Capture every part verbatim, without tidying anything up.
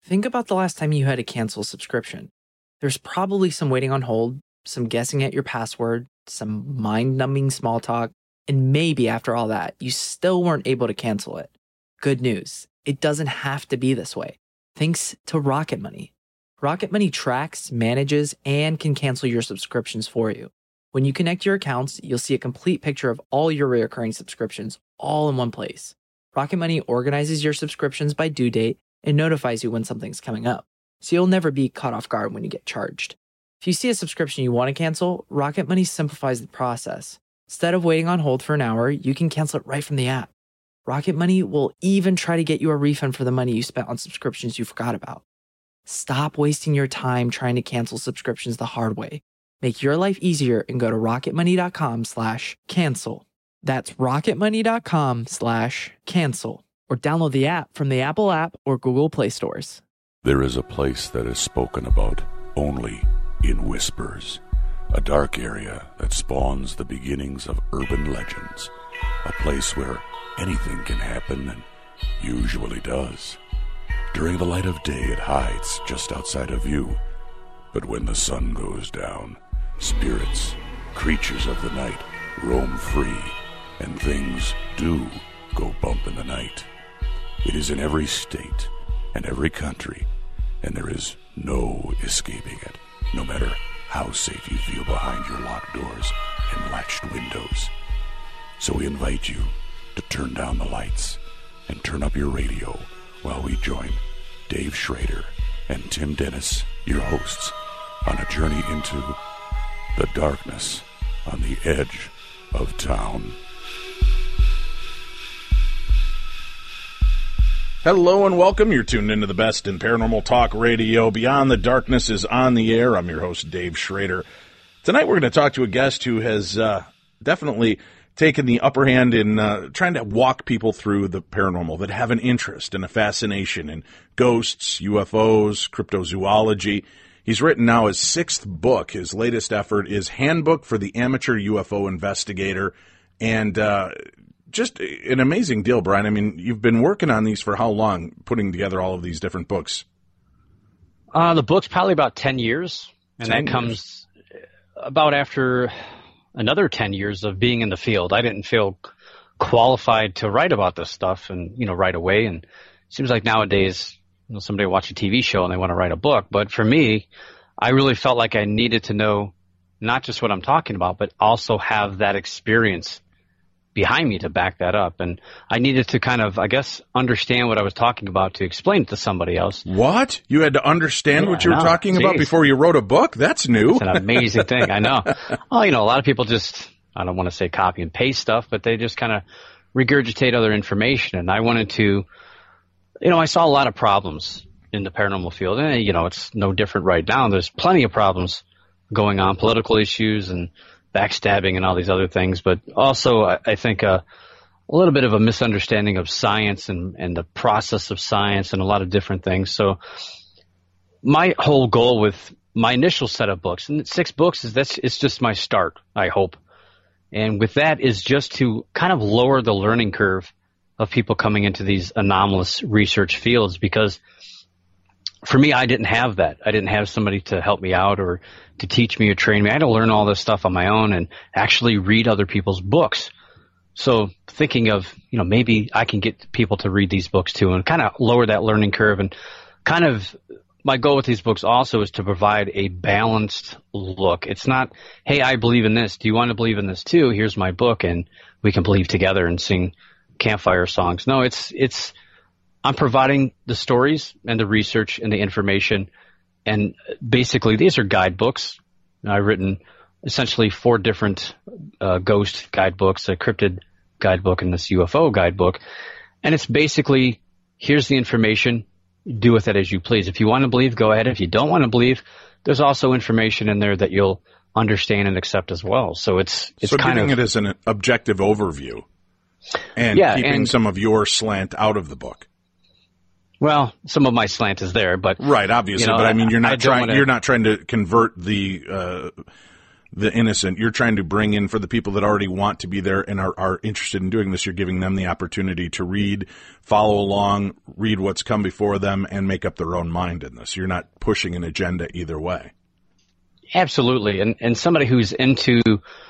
Think about the last time you had to cancel a subscription. There's probably some waiting on hold, some guessing at your password, some mind-numbing small talk, and maybe after all that, you still weren't able to cancel it. Good news, it doesn't have to be this way. Thanks to Rocket Money. Rocket Money tracks, manages, and can cancel your subscriptions for you. When you connect your accounts, you'll see a complete picture of all your recurring subscriptions all in one place. Rocket Money organizes your subscriptions by due date and notifies you when something's coming up, so you'll never be caught off guard when you get charged. If you see a subscription you want to cancel, Rocket Money simplifies the process. Instead of waiting on hold for an hour, you can cancel it right from the app. Rocket Money will even try to get you a refund for the money you spent on subscriptions you forgot about. Stop wasting your time trying to cancel subscriptions the hard way. Make your life easier and go to rocketmoney.com slash cancel. That's rocketmoney.com slash cancel. Or download the app from the Apple app or Google Play stores. There is a place that is spoken about only in whispers. A dark area that spawns the beginnings of urban legends. A place where anything can happen and usually does. During the light of day, it hides just outside of view. But when the sun goes down, spirits, creatures of the night, roam free, and things do go bump in the night. It is in every state and every country, and there is no escaping it, no matter how safe you feel behind your locked doors and latched windows. So we invite you to turn down the lights and turn up your radio while we join Dave Schrader and Tim Dennis, your hosts, on a journey into the darkness on the edge of town. Hello and welcome. You're tuned into the best in paranormal talk radio. Beyond the Darkness is on the air. I'm your host, Dave Schrader. Tonight we're going to talk to a guest who has uh, definitely taken the upper hand in uh, trying to walk people through the paranormal that have an interest and a fascination in ghosts, U F Os, cryptozoology. He's written now his sixth book. His latest effort is Handbook for the Amateur U F O Investigator. And uh, just an amazing deal, Brian. I mean, you've been working on these for how long, putting together all of these different books? Uh, the book's probably about ten years. And ten that comes years. about after another ten years of being in the field. I didn't feel qualified to write about this stuff and, you know, right away. And it seems like nowadays, you know, somebody watch a T V show and they want to write a book. But for me, I really felt like I needed to know not just what I'm talking about, but also have that experience behind me to back that up. And I needed to kind of, I guess, understand what I was talking about to explain it to somebody else. What? You had to understand Yeah, what you I were know. talking Jeez. about before you wrote a book? That's new. It's an amazing thing. I know. Well, you know, a lot of people just, I don't want to say copy and paste stuff, but they just kind of regurgitate other information. And I wanted to, you know, I saw a lot of problems in the paranormal field. And, you know, it's no different right now. There's plenty of problems going on, political issues and backstabbing and all these other things. But also, I, I think uh, a little bit of a misunderstanding of science and, and the process of science and a lot of different things. So my whole goal with my initial set of books, and six books, is that's it's just my start, I hope. And with that is just to kind of lower the learning curve of people coming into these anomalous research fields, because for me, I didn't have that. I didn't have somebody to help me out or to teach me or train me. I had to learn all this stuff on my own and actually read other people's books. So thinking of, you know, maybe I can get people to read these books too and kind of lower that learning curve. And kind of my goal with these books also is to provide a balanced look. It's not, hey, I believe in this. Do you want to believe in this too? Here's my book and we can believe together and sing campfire songs. No, it's, it's, I'm providing the stories and the research and the information. And basically, these are guidebooks. I've written essentially four different uh, ghost guidebooks, a cryptid guidebook, and this U F O guidebook. And it's basically, here's the information. Do with it as you please. If you want to believe, go ahead. If you don't want to believe, there's also information in there that you'll understand and accept as well. So it's it's so kind giving of it as an objective overview and yeah, keeping and, some of your slant out of the book. Well, some of my slant is there, but right, obviously. You know, but I mean, you're not I trying. wanna, You're not trying to convert the uh, the innocent. You're trying to bring in, for the people that already want to be there and are, are interested in doing this, you're giving them the opportunity to read, follow along, read what's come before them, and make up their own mind in this. You're not pushing an agenda either way. Absolutely. And and somebody who's into,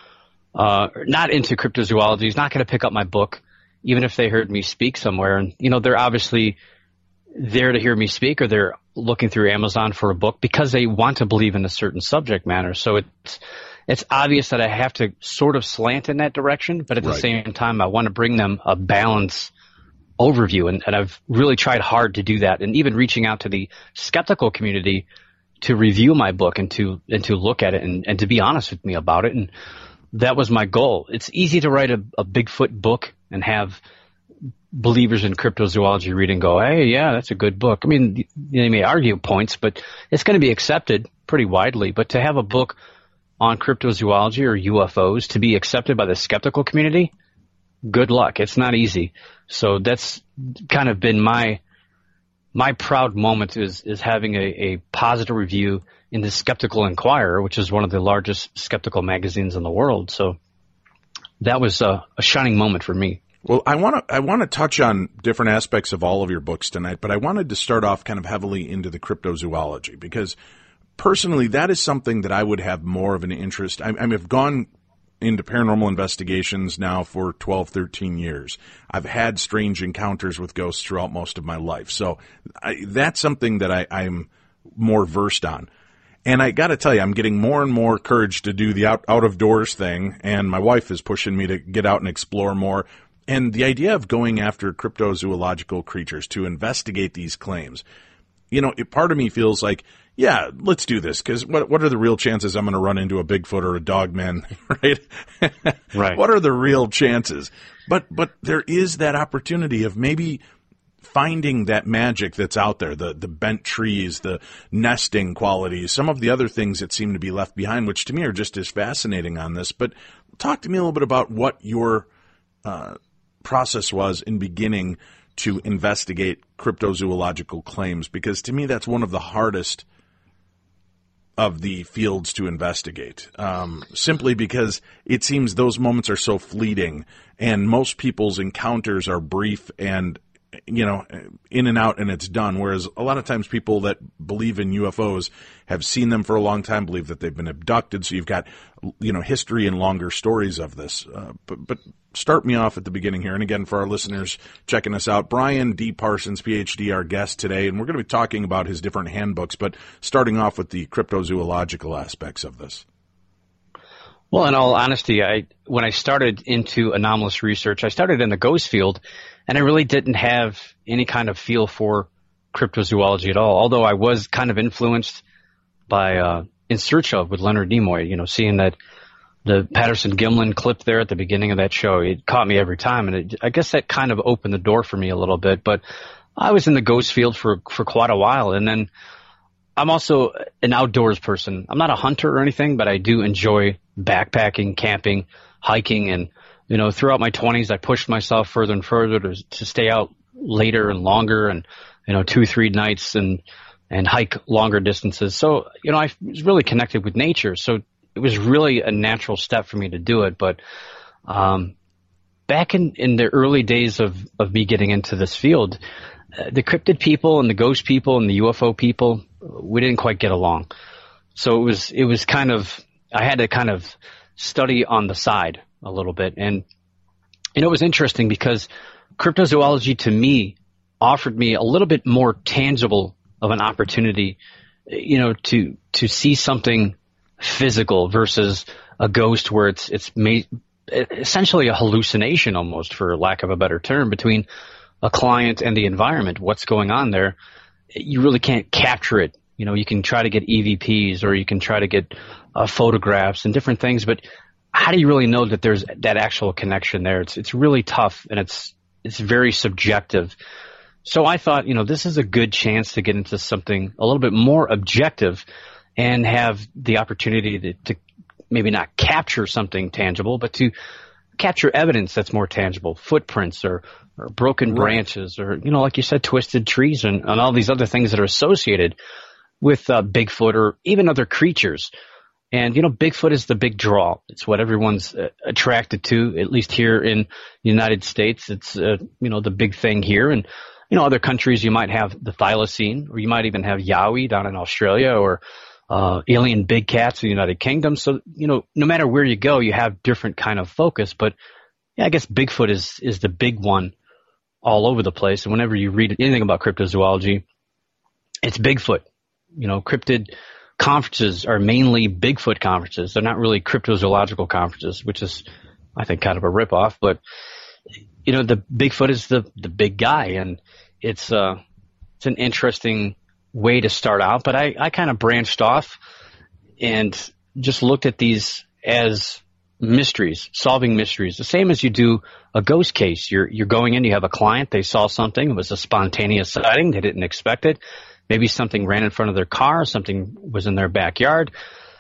uh, not into cryptozoology is not going to pick up my book, even if they heard me speak somewhere. And, you know, they're obviously there to hear me speak, or they're looking through Amazon for a book because they want to believe in a certain subject matter. So it's, it's obvious that I have to sort of slant in that direction, but at the Right. same time, I want to bring them a balanced overview. And, and I've really tried hard to do that. And even reaching out to the skeptical community to review my book and to, and to look at it and, and to be honest with me about it. And that was my goal. It's easy to write a, a Bigfoot book and have believers in cryptozoology read and go, hey, yeah, that's a good book. I mean, they may argue points, but it's going to be accepted pretty widely. But to have a book on cryptozoology or U F Os to be accepted by the skeptical community, good luck. It's not easy. So that's kind of been my my proud moment is is having a, a positive review in the Skeptical Inquirer, which is one of the largest skeptical magazines in the world. So that was a, a shining moment for me. Well, I want to I want to touch on different aspects of all of your books tonight, but I wanted to start off kind of heavily into the cryptozoology because personally, that is something that I would have more of an interest. I, I mean, I've gone into paranormal investigations now for twelve, thirteen years. I've had strange encounters with ghosts throughout most of my life. So I, that's something that I, I'm more versed on. And I got to tell you, I'm getting more and more courage to do the out, out of doors thing. And my wife is pushing me to get out and explore more. And the idea of going after cryptozoological creatures to investigate these claims, you know, it, part of me feels like, yeah, let's do this, because what what are the real chances I'm going to run into a Bigfoot or a Dogman, right? Right. What are the real chances? But but there is that opportunity of maybe finding that magic that's out there, the the bent trees, the nesting qualities, some of the other things that seem to be left behind, which to me are just as fascinating on this. But talk to me a little bit about what your uh, process was in beginning to investigate cryptozoological claims, because to me that's one of the hardest of the fields to investigate, um, simply because it seems those moments are so fleeting and most people's encounters are brief and, you know, in and out and it's done. Whereas a lot of times people that believe in U F Os have seen them for a long time, believe that they've been abducted. So you've got, you know, history and longer stories of this. Uh, but, but start me off at the beginning here. And again, for our listeners checking us out, Brian D. Parsons, P H D, our guest today. And we're going to be talking about his different handbooks, but starting off with the cryptozoological aspects of this. Well, in all honesty, I when I started into anomalous research, I started in the ghost field, and I really didn't have any kind of feel for cryptozoology at all, although I was kind of influenced by uh, In Search Of with Leonard Nimoy, you know, seeing that the Patterson-Gimlin clip there at the beginning of that show, it caught me every time, and it, I guess that kind of opened the door for me a little bit. But I was in the ghost field for, for quite a while, and then I'm also an outdoors person. I'm not a hunter or anything, but I do enjoy backpacking, camping, hiking, and, you know, throughout my twenties, I pushed myself further and further to, to stay out later and longer and, you know, two, three nights and, and hike longer distances. So, you know, I was really connected with nature. So it was really a natural step for me to do it. But, um, back in, in the early days of, of me getting into this field, uh, the cryptid people and the ghost people and the U F O people, we didn't quite get along. So it was, it was kind of, I had to kind of study on the side a little bit. And, and it was interesting because cryptozoology to me offered me a little bit more tangible of an opportunity, you know, to, to see something physical versus a ghost where it's, it's made essentially a hallucination almost, for lack of a better term, between a client and the environment. What's going on there? You really can't capture it. You know, you can try to get E V Ps or you can try to get uh, photographs and different things, but how do you really know that there's that actual connection there? It's it's really tough, and it's it's very subjective. So I thought, you know, this is a good chance to get into something a little bit more objective and have the opportunity to, to maybe not capture something tangible, but to capture evidence that's more tangible, footprints or, or broken branches or, you know, like you said, twisted trees and, and all these other things that are associated with uh, Bigfoot or even other creatures. And, you know, Bigfoot is the big draw. It's what everyone's uh, attracted to, at least here in the United States. It's, uh, you know, the big thing here. And, you know, other countries, you might have the thylacine, or you might even have Yowie down in Australia, or uh, alien big cats in the United Kingdom. So, you know, no matter where you go, you have different kind of focus. But, yeah, I guess Bigfoot is, is the big one all over the place. And whenever you read anything about cryptozoology, it's Bigfoot. You know, cryptid conferences are mainly Bigfoot conferences. They're not really cryptozoological conferences, which is, I think, kind of a ripoff. But, you know, the Bigfoot is the, the big guy, and it's, uh, it's an interesting way to start out. But I, I kind of branched off and just looked at these as mysteries, solving mysteries, the same as you do a ghost case. You're, you're going in, you have a client, they saw something, it was a spontaneous sighting, they didn't expect it. Maybe something ran in front of their car, something was in their backyard,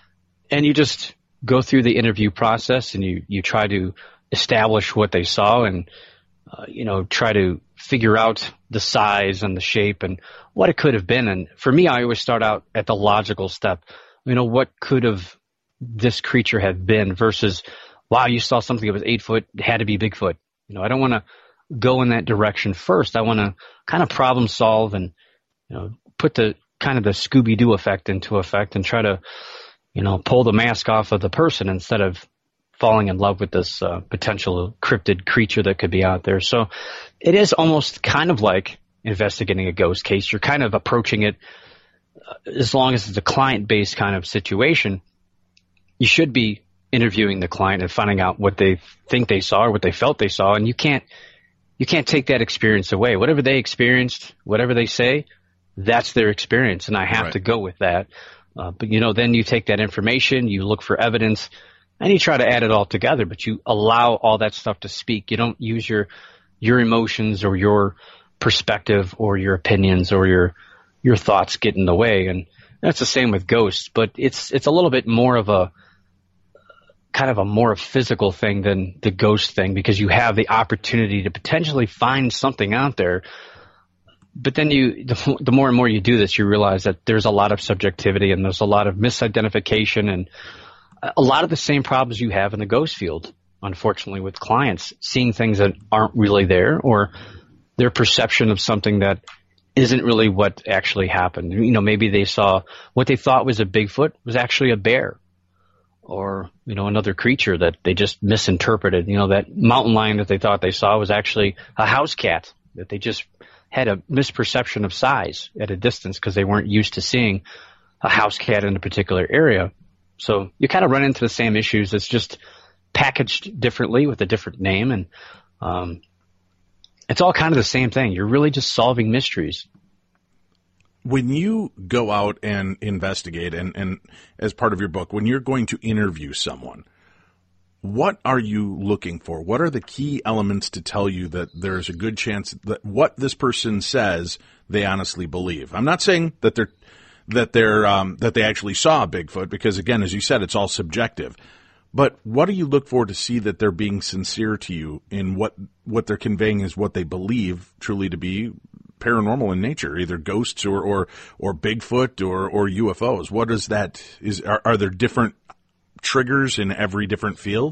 and you just go through the interview process and you, you try to establish what they saw and, uh, you know, try to figure out the size and the shape and what it could have been. And for me, I always start out at the logical step. You know, what could have this creature have been versus, wow, you saw something that was eight foot, it had to be Bigfoot. You know, I don't want to go in that direction first. I want to kind of problem solve and, you know, put the kind of the Scooby-Doo effect into effect and try to, you know, pull the mask off of the person instead of falling in love with this uh, potential cryptid creature that could be out there. So it is almost kind of like investigating a ghost case. You're kind of approaching it uh, as long as it's a client-based kind of situation. You should be interviewing the client and finding out what they think they saw or what they felt they saw. And you can't, you can't take that experience away. Whatever they experienced, whatever they say, that's their experience, and I have right. to go with that. Uh, but, you know, then you take that information, you look for evidence, and you try to add it all together, but you allow all that stuff to speak. You don't use your your emotions or your perspective or your opinions or your your thoughts get in the way. And that's the same with ghosts, but it's it's a little bit more of a kind of a more physical thing than the ghost thing, because you have the opportunity to potentially find something out there. But then you, the, the more and more you do this, you realize that there's a lot of subjectivity and there's a lot of misidentification and a lot of the same problems you have in the ghost field, unfortunately, with clients, seeing things that aren't really there or their perception of something that isn't really what actually happened. You know, maybe they saw what they thought was a Bigfoot was actually a bear or, you know, another creature that they just misinterpreted. You know, that mountain lion that they thought they saw was actually a house cat that they just had a misperception of size at a distance because they weren't used to seeing a house cat in a particular area. So you kind of run into the same issues. It's just packaged differently with a different name. And um, it's all kind of the same thing. You're really just solving mysteries. When you go out and investigate, and, and as part of your book, when you're going to interview someone, what are you looking for? What are the key elements to tell you that there's a good chance that what this person says they honestly believe? I'm not saying that they're that they're um, that they actually saw a Bigfoot, because again, as you said, it's all subjective. But what do you look for to see that they're being sincere to you in what what they're conveying is what they believe truly to be paranormal in nature, either ghosts or or, or Bigfoot or, or U F Os? What is that? Is are, are there different triggers in every different field?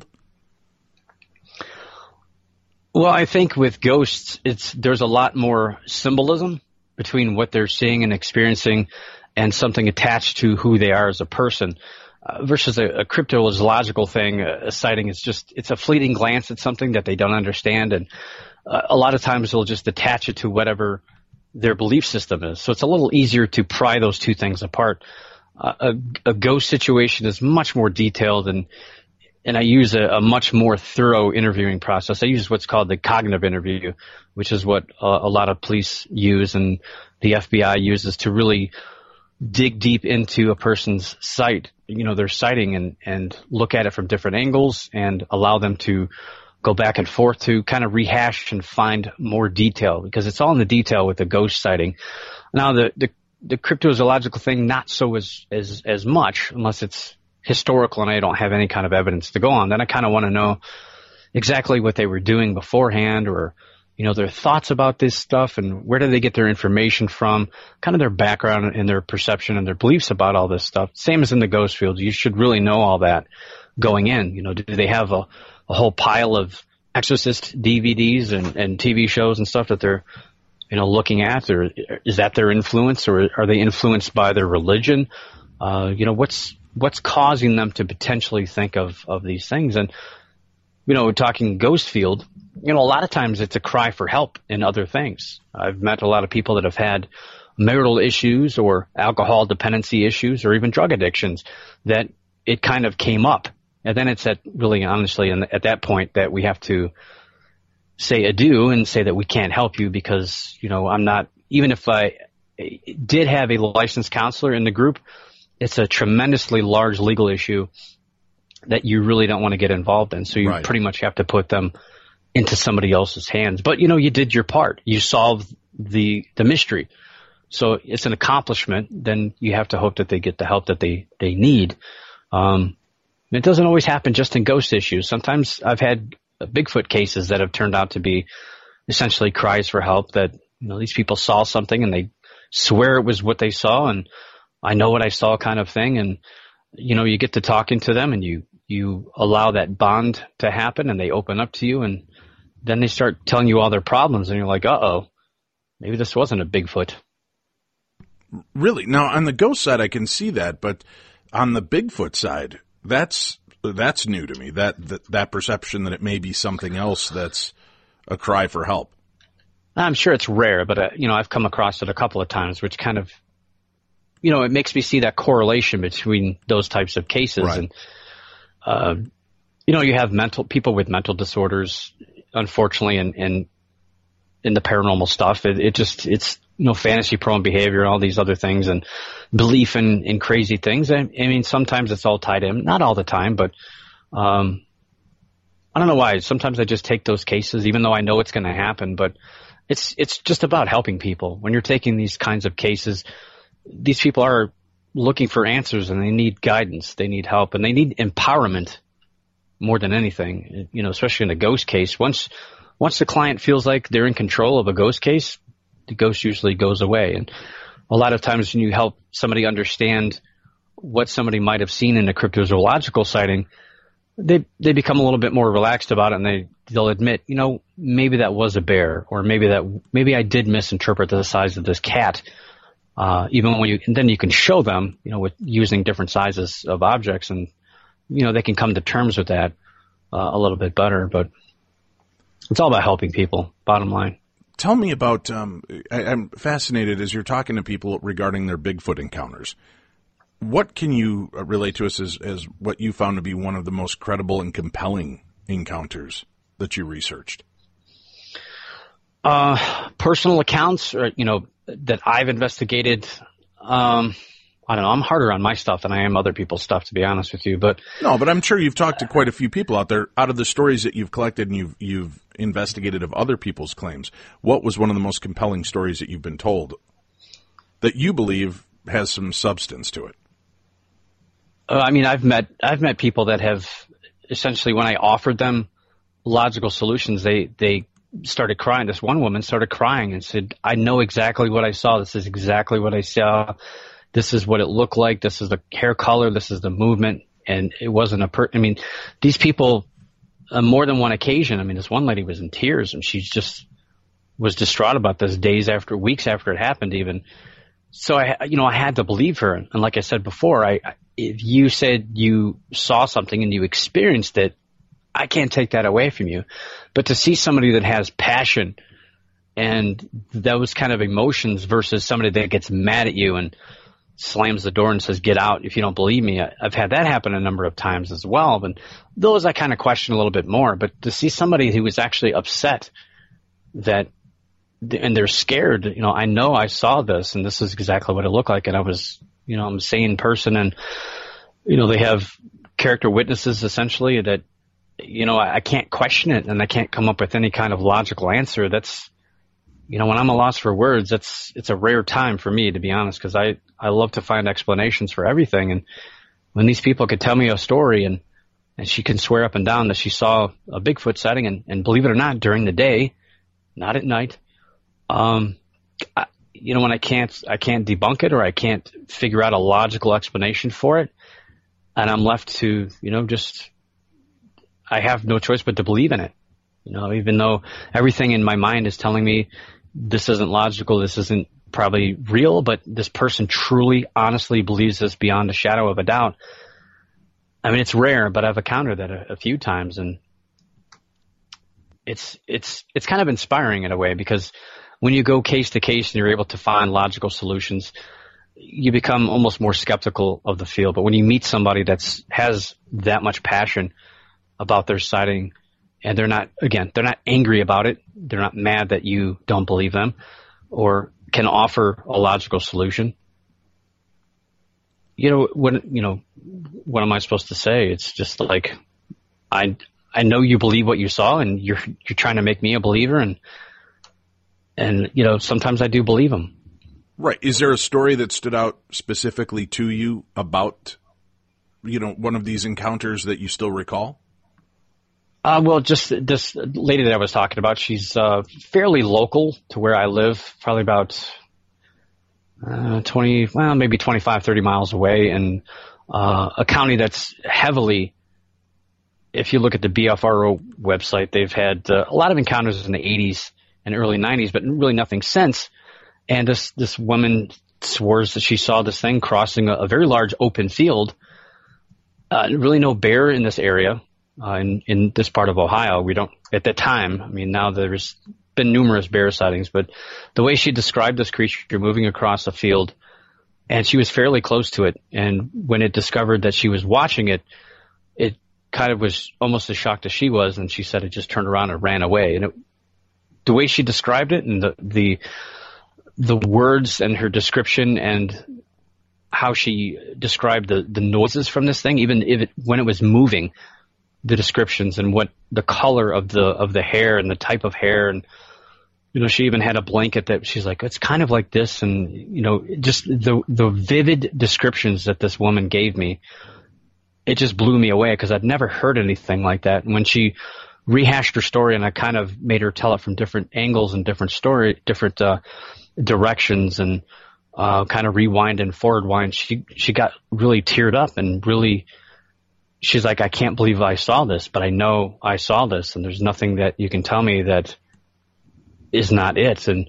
Well, I think with ghosts, it's there's a lot more symbolism between what they're seeing and experiencing and something attached to who they are as a person uh, versus a, a cryptozoological thing. A, a sighting is just, it's a fleeting glance at something that they don't understand. And uh, a lot of times they'll just attach it to whatever their belief system is. So it's a little easier to pry those two things apart. Uh, a, a ghost situation is much more detailed, and and I use a, a much more thorough interviewing process. I use what's called the cognitive interview, which is what a, a lot of police use and the F B I uses to really dig deep into a person's sight, you know, their sighting, and, and look at it from different angles and allow them to go back and forth to kind of rehash and find more detail, because it's all in the detail with the ghost sighting. Now, the, the The cryptozoological thing, not so as, as, as much, unless it's historical and I don't have any kind of evidence to go on. Then I kind of want to know exactly what they were doing beforehand, or you know, their thoughts about this stuff and where do they get their information from, kind of their background and their perception and their beliefs about all this stuff. Same as in the ghost field. You should really know all that going in. You know, do they have a, a whole pile of Exorcist D V Ds and, and T V shows and stuff that they're, you know, looking at, or is that their influence, or are they influenced by their religion? Uh, you know, what's, what's causing them to potentially think of, of these things? And, you know, talking ghost field, you know, a lot of times it's a cry for help in other things. I've met a lot of people that have had marital issues or alcohol dependency issues or even drug addictions that it kind of came up. And then it's at really honestly, and at that point that we have to say adieu and say that we can't help you because, you know, I'm not, even if I did have a licensed counselor in the group, it's a tremendously large legal issue that you really don't want to get involved in. So you right. pretty much have to put them into somebody else's hands. But, you know, you did your part. You solved the the mystery. So it's an accomplishment. Then you have to hope that they get the help that they, they need. Um, it doesn't always happen just in ghost issues. Sometimes I've had Bigfoot cases that have turned out to be essentially cries for help, that, you know, these people saw something and they swear it was what they saw and I know what I saw kind of thing. And, you know, you get to talking to them and you, you allow that bond to happen and they open up to you and then they start telling you all their problems and you're like, uh-oh, maybe this wasn't a Bigfoot. Really? Now, on the ghost side, I can see that, but on the Bigfoot side, that's that's new to me, that, that that perception that it may be something else that's a cry for help. I'm sure it's rare, but, uh, you know, I've come across it a couple of times, which kind of, you know, it makes me see that correlation between those types of cases. Right. And, uh, you know, you have mental people with mental disorders, unfortunately, and, and in the paranormal stuff, it, it just, it's, you know, fantasy prone behavior and all these other things and belief in, in crazy things. I, I mean, sometimes it's all tied in, not all the time, but, um, I don't know why. Sometimes I just take those cases, even though I know it's going to happen, but it's, it's just about helping people. When you're taking these kinds of cases, these people are looking for answers and they need guidance. They need help and they need empowerment more than anything, you know, especially in a ghost case. Once, once the client feels like they're in control of a ghost case, the ghost usually goes away. And a lot of times when you help somebody understand what somebody might have seen in a cryptozoological sighting, they, they become a little bit more relaxed about it and they, they'll admit, you know, maybe that was a bear, or maybe that, maybe I did misinterpret the size of this cat. Uh, even when you, and then you can show them, you know, with using different sizes of objects and, you know, they can come to terms with that, uh, a little bit better, but it's all about helping people, bottom line. Tell me about, um, I, I'm fascinated as you're talking to people regarding their Bigfoot encounters. What can you relate to us as, as what you found to be one of the most credible and compelling encounters that you researched? Uh, personal accounts, or, you know, that I've investigated. Um, I don't know. I'm harder on my stuff than I am other people's stuff, to be honest with you. But no, but I'm sure you've talked to quite a few people out there. Out of the stories that you've collected and you've you've investigated of other people's claims, what was one of the most compelling stories that you've been told that you believe has some substance to it? Uh, I mean, I've met I've met people that have essentially, when I offered them logical solutions, they they started crying. This one woman started crying and said, "I know exactly what I saw. This is exactly what I saw. This is what it looked like. This is the hair color. This is the movement." And it wasn't a per, I mean, these people, on more than one occasion, I mean, this one lady was in tears and she just was distraught about this days after, weeks after it happened even. So I, you know, I had to believe her. And like I said before, I, if you said you saw something and you experienced it, I can't take that away from you. But to see somebody that has passion and those kind of emotions versus somebody that gets mad at you and slams the door and says, "Get out if you don't believe me." I, I've had that happen a number of times as well. And those I kind of question a little bit more. But to see somebody who was actually upset that, and they're scared, you know, I know I saw this and this is exactly what it looked like. And I was, you know, I'm a sane person and, you know, they have character witnesses essentially that, you know, I, I can't question it and I can't come up with any kind of logical answer. That's, you know, when I'm a loss for words, that's, it's a rare time for me, to be honest, because I, I love to find explanations for everything. And when these people could tell me a story and, and she can swear up and down that she saw a Bigfoot sighting, and, and believe it or not, during the day, not at night. Um, I, you know, when I can't, I can't debunk it or I can't figure out a logical explanation for it, and I'm left to, you know, just, I have no choice but to believe in it. You know, even though everything in my mind is telling me this isn't logical, this isn't probably real, but this person truly, honestly believes this beyond a shadow of a doubt. I mean, it's rare, but I've encountered that a, a few times, and it's it's it's kind of inspiring in a way, because when you go case to case and you're able to find logical solutions, you become almost more skeptical of the field. But when you meet somebody that's has that much passion about their sighting, and they're not, again, they're not angry about it, they're not mad that you don't believe them, or can offer a logical solution. You know, what, you know, what am I supposed to say? It's just like, I, I know you believe what you saw, and you're, you're trying to make me a believer. And, and, you know, sometimes I do believe them. Right. Is there a story that stood out specifically to you about, you know, one of these encounters that you still recall? Uh, well, just this lady that I was talking about, she's uh, fairly local to where I live, probably about uh, twenty, well, maybe twenty-five, thirty miles away, in uh, a county that's heavily, if you look at the B F R O website, they've had uh, a lot of encounters in the eighties and early nineties, but really nothing since. And this, this woman swears that she saw this thing crossing a, a very large open field. Uh, really no bear in this area. Uh, in, in this part of Ohio, we don't, at the time, I mean, now there's been numerous bear sightings, but the way she described this creature moving across a field, and she was fairly close to it, and when it discovered that she was watching it, it kind of was almost as shocked as she was, and she said it just turned around and ran away. And it, the way she described it, and the, the, the words and her description, and how she described the, the noises from this thing, even if it, when it was moving, the descriptions and what the color of the of the hair and the type of hair, and you know, she even had a blanket that she's like, it's kind of like this, and you know, just the the vivid descriptions that this woman gave me, it just blew me away, because I'd never heard anything like that. And when she rehashed her story, and I kind of made her tell it from different angles and different story, different uh, directions, and uh, kind of rewind and forward wind, she she got really teared up and really. She's like, I can't believe I saw this, but I know I saw this, and there's nothing that you can tell me that is not it. And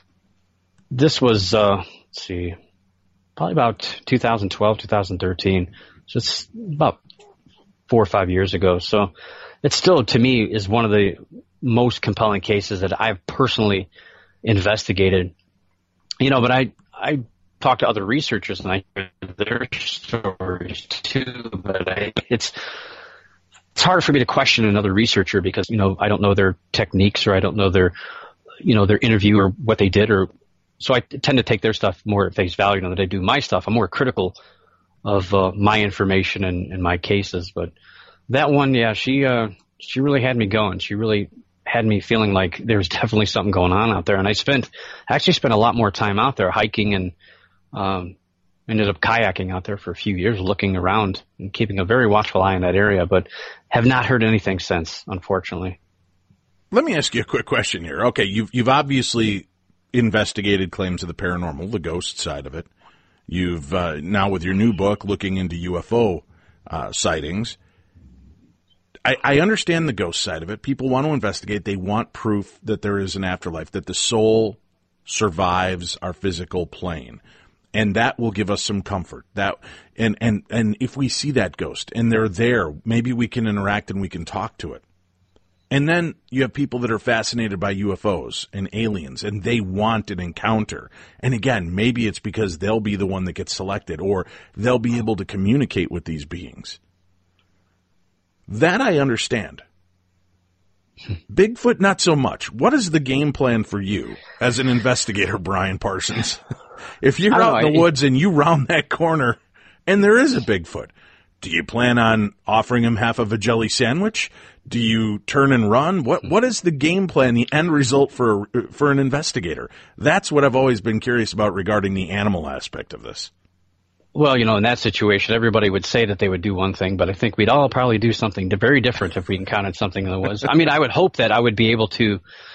this was, uh, let's see, probably about two thousand twelve, two thousand thirteen. So it's about four or five years ago. So it still, to me, is one of the most compelling cases that I've personally investigated. You know, but I, I talk to other researchers, and I hear their stories too, but I, it's it's hard for me to question another researcher, because you know, I don't know their techniques, or I don't know their you know their interview, or what they did, or so I tend to take their stuff more at face value than I do my stuff. I'm more critical of uh, my information and, and my cases. But that one, yeah, she uh, she really had me going. She really had me feeling like there's definitely something going on out there. And I spent actually spent a lot more time out there hiking, and Um, ended up kayaking out there for a few years, looking around and keeping a very watchful eye in that area, but have not heard anything since, unfortunately. Let me ask you a quick question here. Okay, you've you've obviously investigated claims of the paranormal, the ghost side of it. You've uh, now, with your new book, looking into U F O uh, sightings. I, I understand the ghost side of it. People want to investigate. They want proof that there is an afterlife, that the soul survives our physical plane. And that will give us some comfort. That and, and, and if we see that ghost and they're there, maybe we can interact and we can talk to it. And then you have people that are fascinated by U F Os and aliens, and they want an encounter. And again, maybe it's because they'll be the one that gets selected, or they'll be able to communicate with these beings. That I understand. Bigfoot, not so much. What is the game plan for you as an investigator, Brian Parsons? If you're out know, in the I, woods and you round that corner and there is a Bigfoot, do you plan on offering him half of a jelly sandwich? Do you turn and run? What What is the game plan, the end result for for an investigator? That's what I've always been curious about regarding the animal aspect of this. Well, you know, in that situation, everybody would say that they would do one thing, but I think we'd all probably do something very different if we encountered something in the woods. I mean, I would hope that I would be able to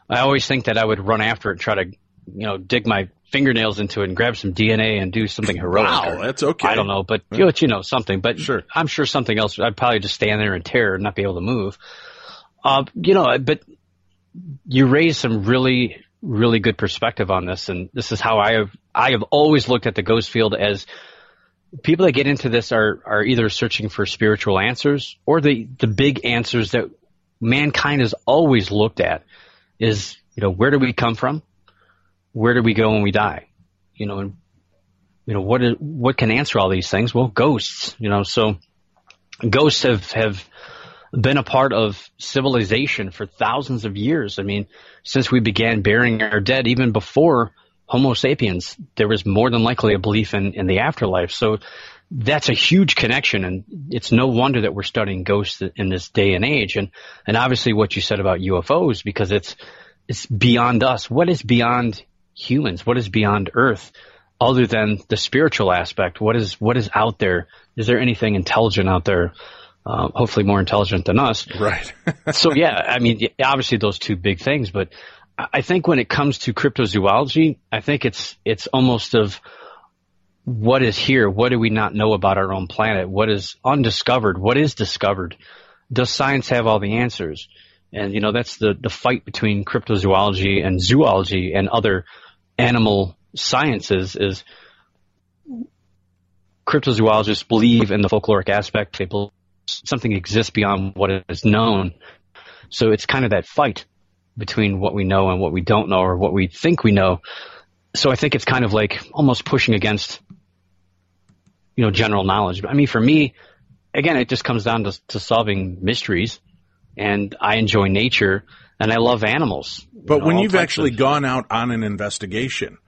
I always think that I would run after it and try to, you know, dig my fingernails into it and grab some D N A and do something heroic. Wow, or, that's okay. I don't know, but you know, you know something. But sure. I'm sure something else. I'd probably just stand there in terror and not be able to move. Uh, you know, but you raise some really, really good perspective on this, and this is how I have I have always looked at the ghost field as people that get into this are are either searching for spiritual answers or the the big answers that mankind has always looked at is, you know, where do we come from? Where do we go when we die? You know, and you know what is, what can answer all these things? Well, ghosts. You know, so ghosts have have been a part of civilization for thousands of years. I mean, since we began burying our dead, even before Homo sapiens, there was more than likely a belief in, in the afterlife. So that's a huge connection, and it's no wonder that we're studying ghosts in this day and age. And and obviously what you said about U F Os, because it's it's beyond us. What is beyond humans? What is beyond Earth, other than the spiritual aspect? What is what is out there? Is there anything intelligent out there? Uh, hopefully more intelligent than us. Right. So yeah, I mean, obviously those two big things, but I think when it comes to cryptozoology, I think it's it's almost of what is here, what do we not know about our own planet, what is undiscovered, what is discovered. Does science have all the answers? And you know, that's the the fight between cryptozoology and zoology and other animal sciences. Is cryptozoologists believe in the folkloric aspect. They believe something exists beyond what is known. So it's kind of that fight between what we know and what we don't know, or what we think we know. So I think it's kind of like almost pushing against, you know, general knowledge. I mean, for me, again, it just comes down to, to solving mysteries, and I enjoy nature and I love animals. But you know, when you've actually of, gone out on an investigation,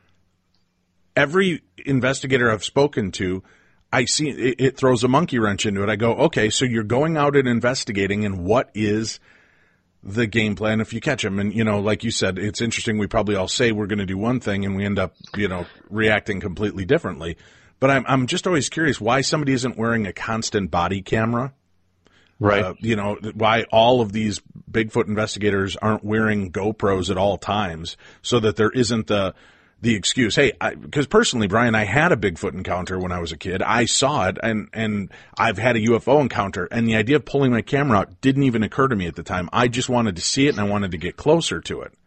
every investigator I've spoken to, I see it, it throws a monkey wrench into it. I go, okay, so you're going out and investigating, and what is the game plan if you catch them? And, you know, like you said, it's interesting. We probably all say we're going to do one thing and we end up, you know, reacting completely differently. But I'm, I'm just always curious why somebody isn't wearing a constant body camera. Right. Uh, you know, why all of these Bigfoot investigators aren't wearing GoPros at all times, so that there isn't the, the excuse, hey, because personally, Brian, I had a Bigfoot encounter when I was a kid. I saw it, and, and I've had a U F O encounter, and the idea of pulling my camera out didn't even occur to me at the time. I just wanted to see it, and I wanted to get closer to it.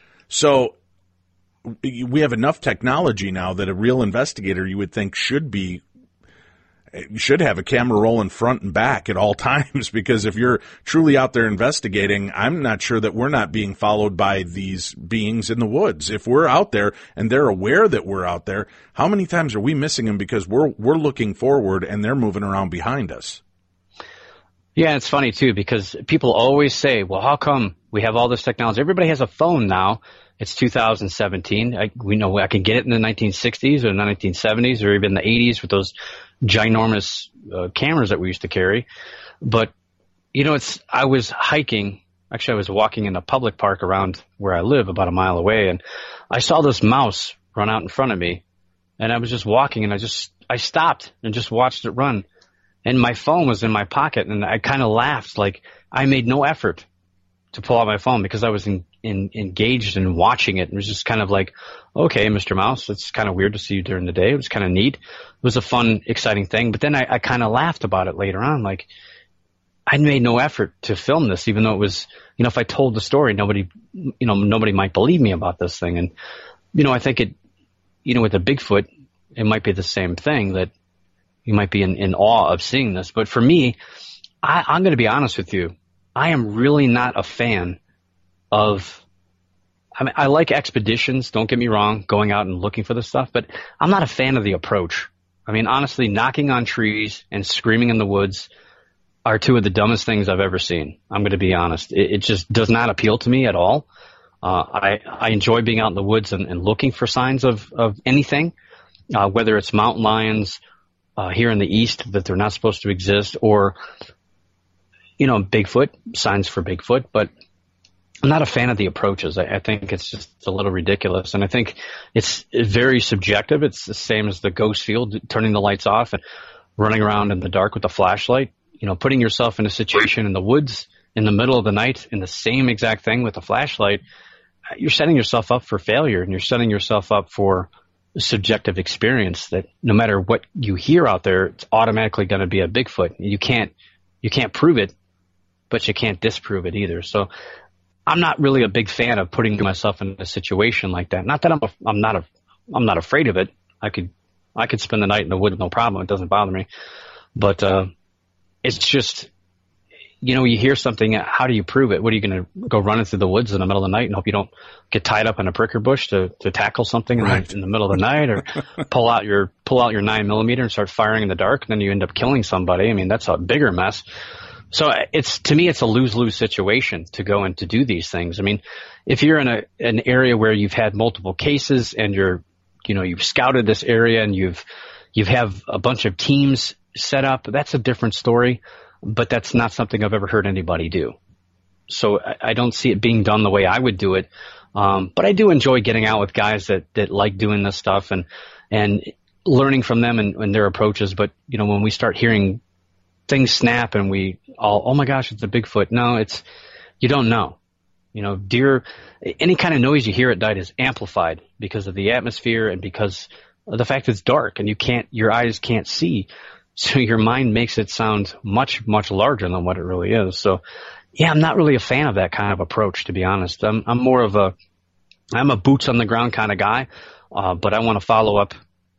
So we have enough technology now that a real investigator, you would think, should be should have a camera rolling front and back at all times, because if you're truly out there investigating, I'm not sure that we're not being followed by these beings in the woods. If we're out there and they're aware that we're out there, how many times are we missing them because we're we're looking forward and they're moving around behind us? Yeah, it's funny too, because people always say, well, how come we have all this technology? Everybody has a phone now. It's two thousand seventeen. I, we know I can get it in the nineteen sixties or the nineteen seventies or even the eighties with those ginormous uh, cameras that we used to carry. But, you know, it's, I was hiking. Actually, I was walking in a public park around where I live about a mile away, and I saw this mouse run out in front of me, and I was just walking, and I just, I stopped and just watched it run, and my phone was in my pocket, and I kind of laughed, like I made no effort to pull out my phone because I was in, in, engaged in watching it. It was just kind of like, okay, Mister Mouse, it's kind of weird to see you during the day. It was kind of neat. It was a fun, exciting thing. But then I, I kind of laughed about it later on. Like, I made no effort to film this, even though it was, you know, if I told the story, nobody, you know, nobody might believe me about this thing. And, you know, I think it, you know, with a Bigfoot, it might be the same thing, that you might be in, in awe of seeing this. But for me, I, I'm going to be honest with you. I am really not a fan of, I mean, I like expeditions, don't get me wrong, going out and looking for this stuff, but I'm not a fan of the approach. I mean, honestly, knocking on trees and screaming in the woods are two of the dumbest things I've ever seen. I'm going to be honest. It, it just does not appeal to me at all. Uh, I, I enjoy being out in the woods and, and looking for signs of, of anything, uh, whether it's mountain lions uh, here in the East that they're not supposed to exist, or you know, Bigfoot, signs for Bigfoot, but I'm not a fan of the approaches. I, I think it's just a little ridiculous. And I think it's very subjective. It's the same as the ghost field, turning the lights off and running around in the dark with a flashlight, you know, putting yourself in a situation in the woods in the middle of the night in the same exact thing with a flashlight. you're setting yourself up for failure, and you're setting yourself up for a subjective experience that no matter what you hear out there, it's automatically going to be a Bigfoot. You can't, you can't prove it, but you can't disprove it either. So I'm not really a big fan of putting myself in a situation like that. Not that I'm, a, I'm not a, I'm not afraid of it. I could, I could spend the night in the woods, no problem. It doesn't bother me. But, uh, it's just, you know, you hear something, how do you prove it? What are you going to go running through the woods in the middle of the night and hope you don't get tied up in a pricker bush to, to tackle something in, right. the, in the middle of the night, or pull out your, pull out your nine millimeter and start firing in the dark, and then you end up killing somebody. I mean, that's a bigger mess. So it's, to me, it's a lose-lose situation to go and to do these things. I mean, if you're in a, an area where you've had multiple cases and you're, you know, you've scouted this area and you've, you have a bunch of teams set up, that's a different story, but that's not something I've ever heard anybody do. So I, I don't see it being done the way I would do it. Um, but I do enjoy getting out with guys that, that like doing this stuff and, and learning from them and, and their approaches. But, you know, when we start hearing things snap and we all, oh my gosh, it's a Bigfoot. No, it's, you don't know. You know, deer, any kind of noise you hear at night is amplified because of the atmosphere and because of the fact it's dark and you can't, your eyes can't see. So your mind makes it sound much, much larger than what it really is. So yeah, I'm not really a fan of that kind of approach, to be honest. I'm, I'm more of a, I'm a boots on the ground kind of guy. Uh, but I want to follow up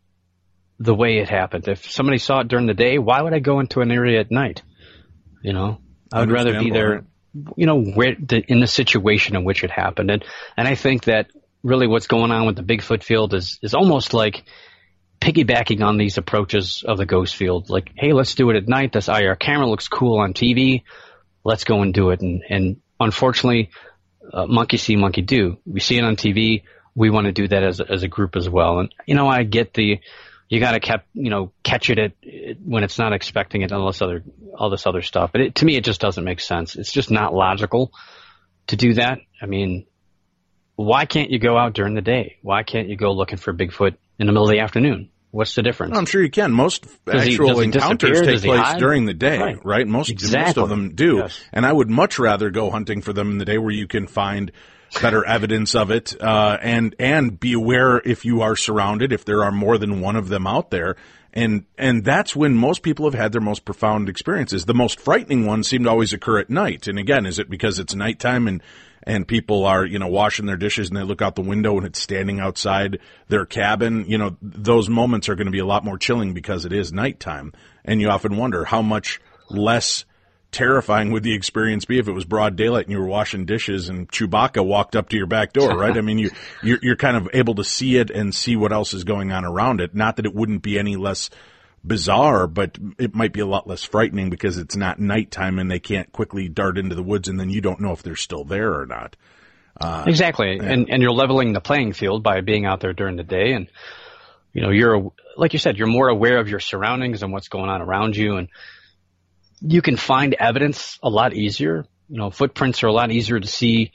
the way it happened. If somebody saw it during the day, why would I go into an area at night? You know, I would rather be there, you know, where the, in the situation in which it happened. And, and I think that really what's going on with the Bigfoot field is, is almost like piggybacking on these approaches of the ghost field. Like, hey, let's do it at night. This I R camera looks cool on T V. Let's go and do it. And, and unfortunately, uh, monkey see, monkey do. We see it on T V. We want to do that as a, as a group as well. And, you know, I get the, you got to kept, you know, catch it at, it when it's not expecting it, and all this other, all this other stuff. But it, to me, it just doesn't make sense. It's just not logical to do that. I mean, why can't you go out during the day? Why can't you go looking for Bigfoot in the middle of the afternoon? What's the difference? I'm sure you can. Most does actual he, encounters take place during the day, right? right? Most, exactly. most of them do. Yes. And I would much rather go hunting for them in the day where you can find better evidence of it, uh, and, and be aware if you are surrounded, if there are more than one of them out there. And, and that's when most people have had their most profound experiences. The most frightening ones seem to always occur at night. And again, is it because it's nighttime and, and people are, you know, washing their dishes and they look out the window and it's standing outside their cabin? You know, those moments are going to be a lot more chilling because it is nighttime. And you often wonder how much less terrifying would the experience be if it was broad daylight and you were washing dishes and Chewbacca walked up to your back door, right? I mean, you, you're, you're kind of able to see it and see what else is going on around it. Not that it wouldn't be any less bizarre, but it might be a lot less frightening because it's not nighttime and they can't quickly dart into the woods and then you don't know if they're still there or not. Uh, exactly. Yeah. And, and you're leveling the playing field by being out there during the day. And, you know, you're, like you said, you're more aware of your surroundings and what's going on around you. And you can find evidence a lot easier. You know, footprints are a lot easier to see,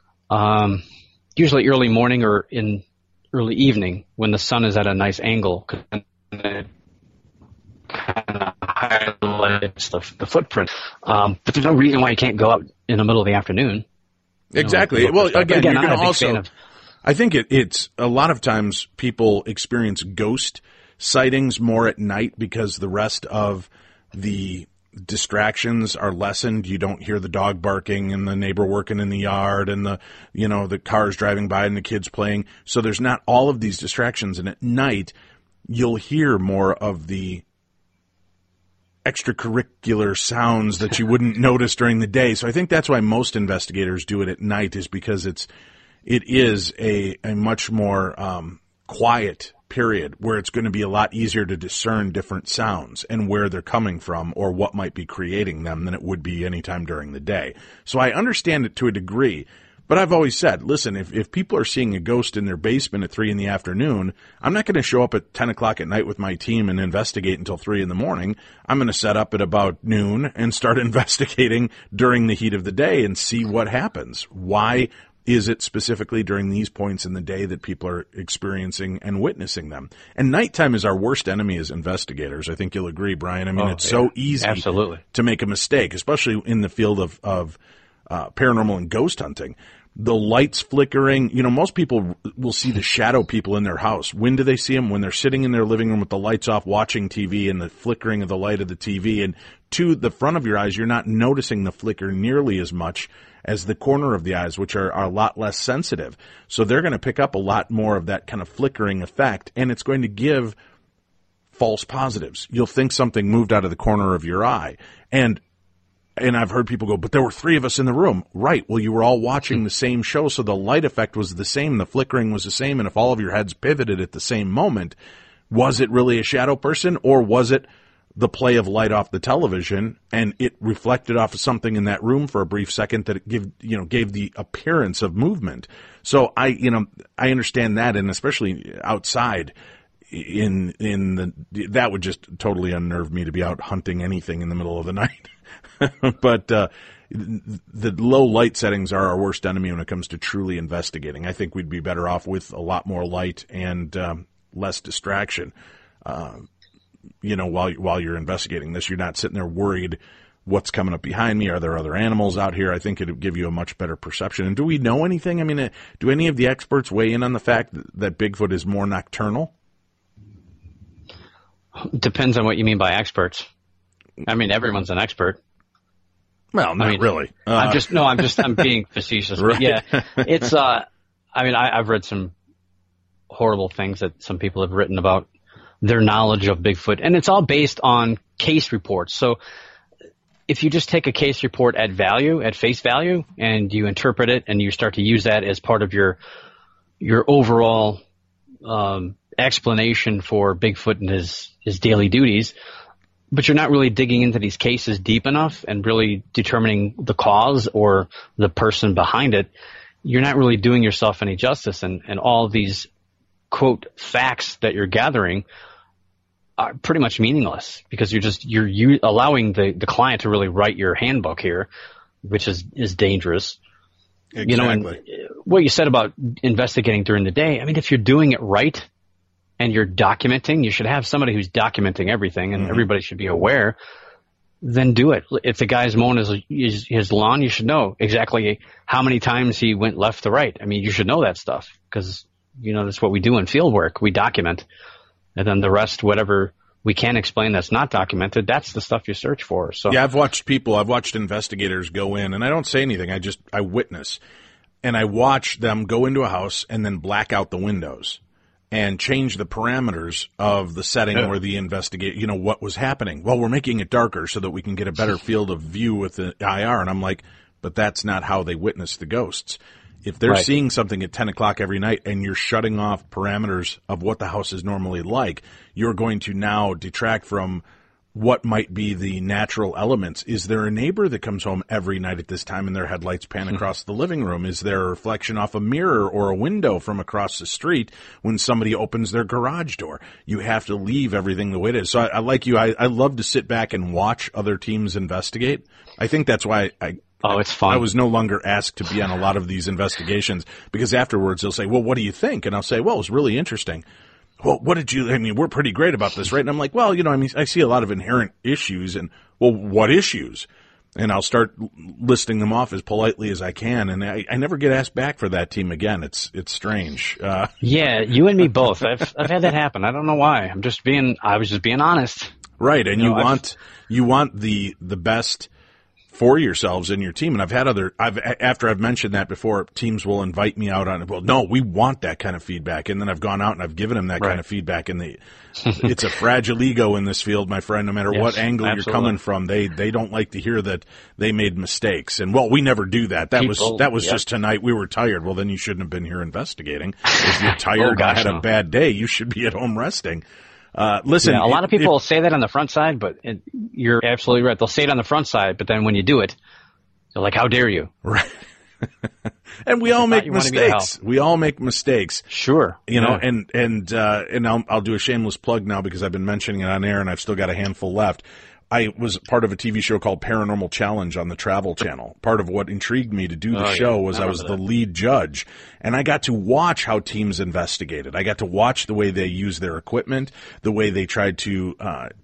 um, usually early morning or in early evening when the sun is at a nice angle. It kind of highlights the, the footprint. Um, but there's no reason why you can't go out in the middle of the afternoon. Exactly. Know, well, again, again you're I'm going to a big also, fan of, I think it, it's a lot of times people experience ghost sightings more at night because the rest of the distractions are lessened. You don't hear the dog barking and the neighbor working in the yard and the, you know, the cars driving by and the kids playing. So there's not all of these distractions. And at night, you'll hear more of the extracurricular sounds that you wouldn't notice during the day. So I think that's why most investigators do it at night, is because it's, it is a, a much more, um, quiet period where it's going to be a lot easier to discern different sounds and where they're coming from or what might be creating them than it would be any time during the day. So I understand it to a degree, but I've always said, listen, if, if people are seeing a ghost in their basement at three in the afternoon, I'm not going to show up at ten o'clock at night with my team and investigate until three in the morning. I'm going to set up at about noon and start investigating during the heat of the day and see what happens. Why is it specifically during these points in the day that people are experiencing and witnessing them? And nighttime is our worst enemy as investigators. I think you'll agree, Brian. I mean, oh, it's yeah. so easy Absolutely. to make a mistake, especially in the field of, of uh, paranormal and ghost hunting. the lights flickering. You know, most people will see the shadow people in their house. When do they see them? When they're sitting in their living room with the lights off watching T V and the flickering of the light of the T V. And to the front of your eyes, you're not noticing the flicker nearly as much as the corner of the eyes, which are, are a lot less sensitive. So they're going to pick up a lot more of that kind of flickering effect, and it's going to give false positives. You'll think something moved out of the corner of your eye. And And I've heard people go, but there were three of us in the room. Right. Well, you were all watching the same show, so the light effect was the same, the flickering was the same, and if all of your heads pivoted at the same moment, was it really a shadow person, or was it the play of light off the television, and it reflected off of something in that room for a brief second that it give, you know, gave the appearance of movement? So I, you know, I understand that, and especially outside, in in the that would just totally unnerve me to be out hunting anything in the middle of the night. But uh, the low light settings are our worst enemy when it comes to truly investigating. I think we'd be better off with a lot more light and um, less distraction. Uh, you know, while while you're investigating this, you're not sitting there worried what's coming up behind me. Are there other animals out here? I think it would give you a much better perception. And do we know anything? I mean, uh, do any of the experts weigh in on the fact that, that Bigfoot is more nocturnal? Depends on what you mean by experts. I mean, everyone's an expert. Well, not I mean, really. Uh, I'm just no. I'm just. I'm being facetious. Right. But yeah, it's. Uh, I mean, I, I've read some horrible things that some people have written about their knowledge of Bigfoot, and it's all based on case reports. So, if you just take a case report at value, at face value, and you interpret it, and you start to use that as part of your your overall um, explanation for Bigfoot and his his daily duties. But you're not really digging into these cases deep enough and really determining the cause or the person behind it. You're not really doing yourself any justice. And, and all of these, quote, facts that you're gathering are pretty much meaningless because you're just you're you allowing the, the client to really write your handbook here, which is, is dangerous. Exactly. You know, and what you said about investigating during the day, I mean, if you're doing it right, and you're documenting, you should have somebody who's documenting everything, and mm-hmm. everybody should be aware, then do it. If the guy's mowing his, his, his lawn, you should know exactly how many times he went left to right. I mean, you should know that stuff because, you know, that's what we do in field work. We document. And then the rest, whatever we can explain that's not documented, that's the stuff you search for. So yeah, I've watched people, I've watched investigators go in, and I don't say anything. I just, I witness. And I watch them go into a house and then black out the windows and change the parameters of the setting yeah. or the investigate, you know, what was happening. Well, we're making it darker so that we can get a better field of view with the I R. And I'm like, but that's not how they witness the ghosts. If they're right. seeing something at ten o'clock every night and you're shutting off parameters of what the house is normally like, you're going to now detract from what might be the natural elements. Is there a neighbor that comes home every night at this time and their headlights pan across the living room? Is there a reflection off a mirror or a window from across the street when somebody opens their garage door? You have to leave everything the way it is. So I, I like you. I, I love to sit back and watch other teams investigate. I think that's why I, Oh, it's fun. I was no longer asked to be on a lot of these investigations because afterwards they'll say, well, what do you think? And I'll say, well, it was really interesting. Well, what did you, I mean, we're pretty great about this, right? And I'm like, well, you know, I mean, I see a lot of inherent issues and, well, what issues? And I'll start listing them off as politely as I can. And I, I never get asked back for that team again. It's, it's strange. Uh, yeah, you and me both. I've, I've had that happen. I don't know why. I'm just being, I was just being honest. Right. And you, you know, want, I've, you want the, the best for yourselves and your team. And I've had other, I've, after I've mentioned that before, teams will invite me out on it. Well, no, we want that kind of feedback. And then I've gone out and I've given them that right. kind of feedback. And they, it's a fragile ego in this field, my friend, no matter yes, what angle absolutely. You're coming from. They, they don't like to hear that they made mistakes. And well, we never do that. That People, was, that was yep. just tonight. We were tired. Well, then you shouldn't have been here investigating. If you're tired oh, gosh, and had no. a bad day, you should be at home resting. Uh, listen, yeah, a lot it, of people it, say that on the front side, but it, you're absolutely right. They'll say it on the front side, but then when you do it, they're like, how dare you? Right. And we all make mistakes. We all make mistakes. Sure. You yeah. know, and, and, uh, and I'll, I'll do a shameless plug now because I've been mentioning it on air and I've still got a handful left. I was part of a T V show called Paranormal Challenge on the Travel Channel. Part of what intrigued me to do the oh, show yeah. was I, I was that. the lead judge, and I got to watch how teams investigated. I got to watch the way they use their equipment, the way they tried to uh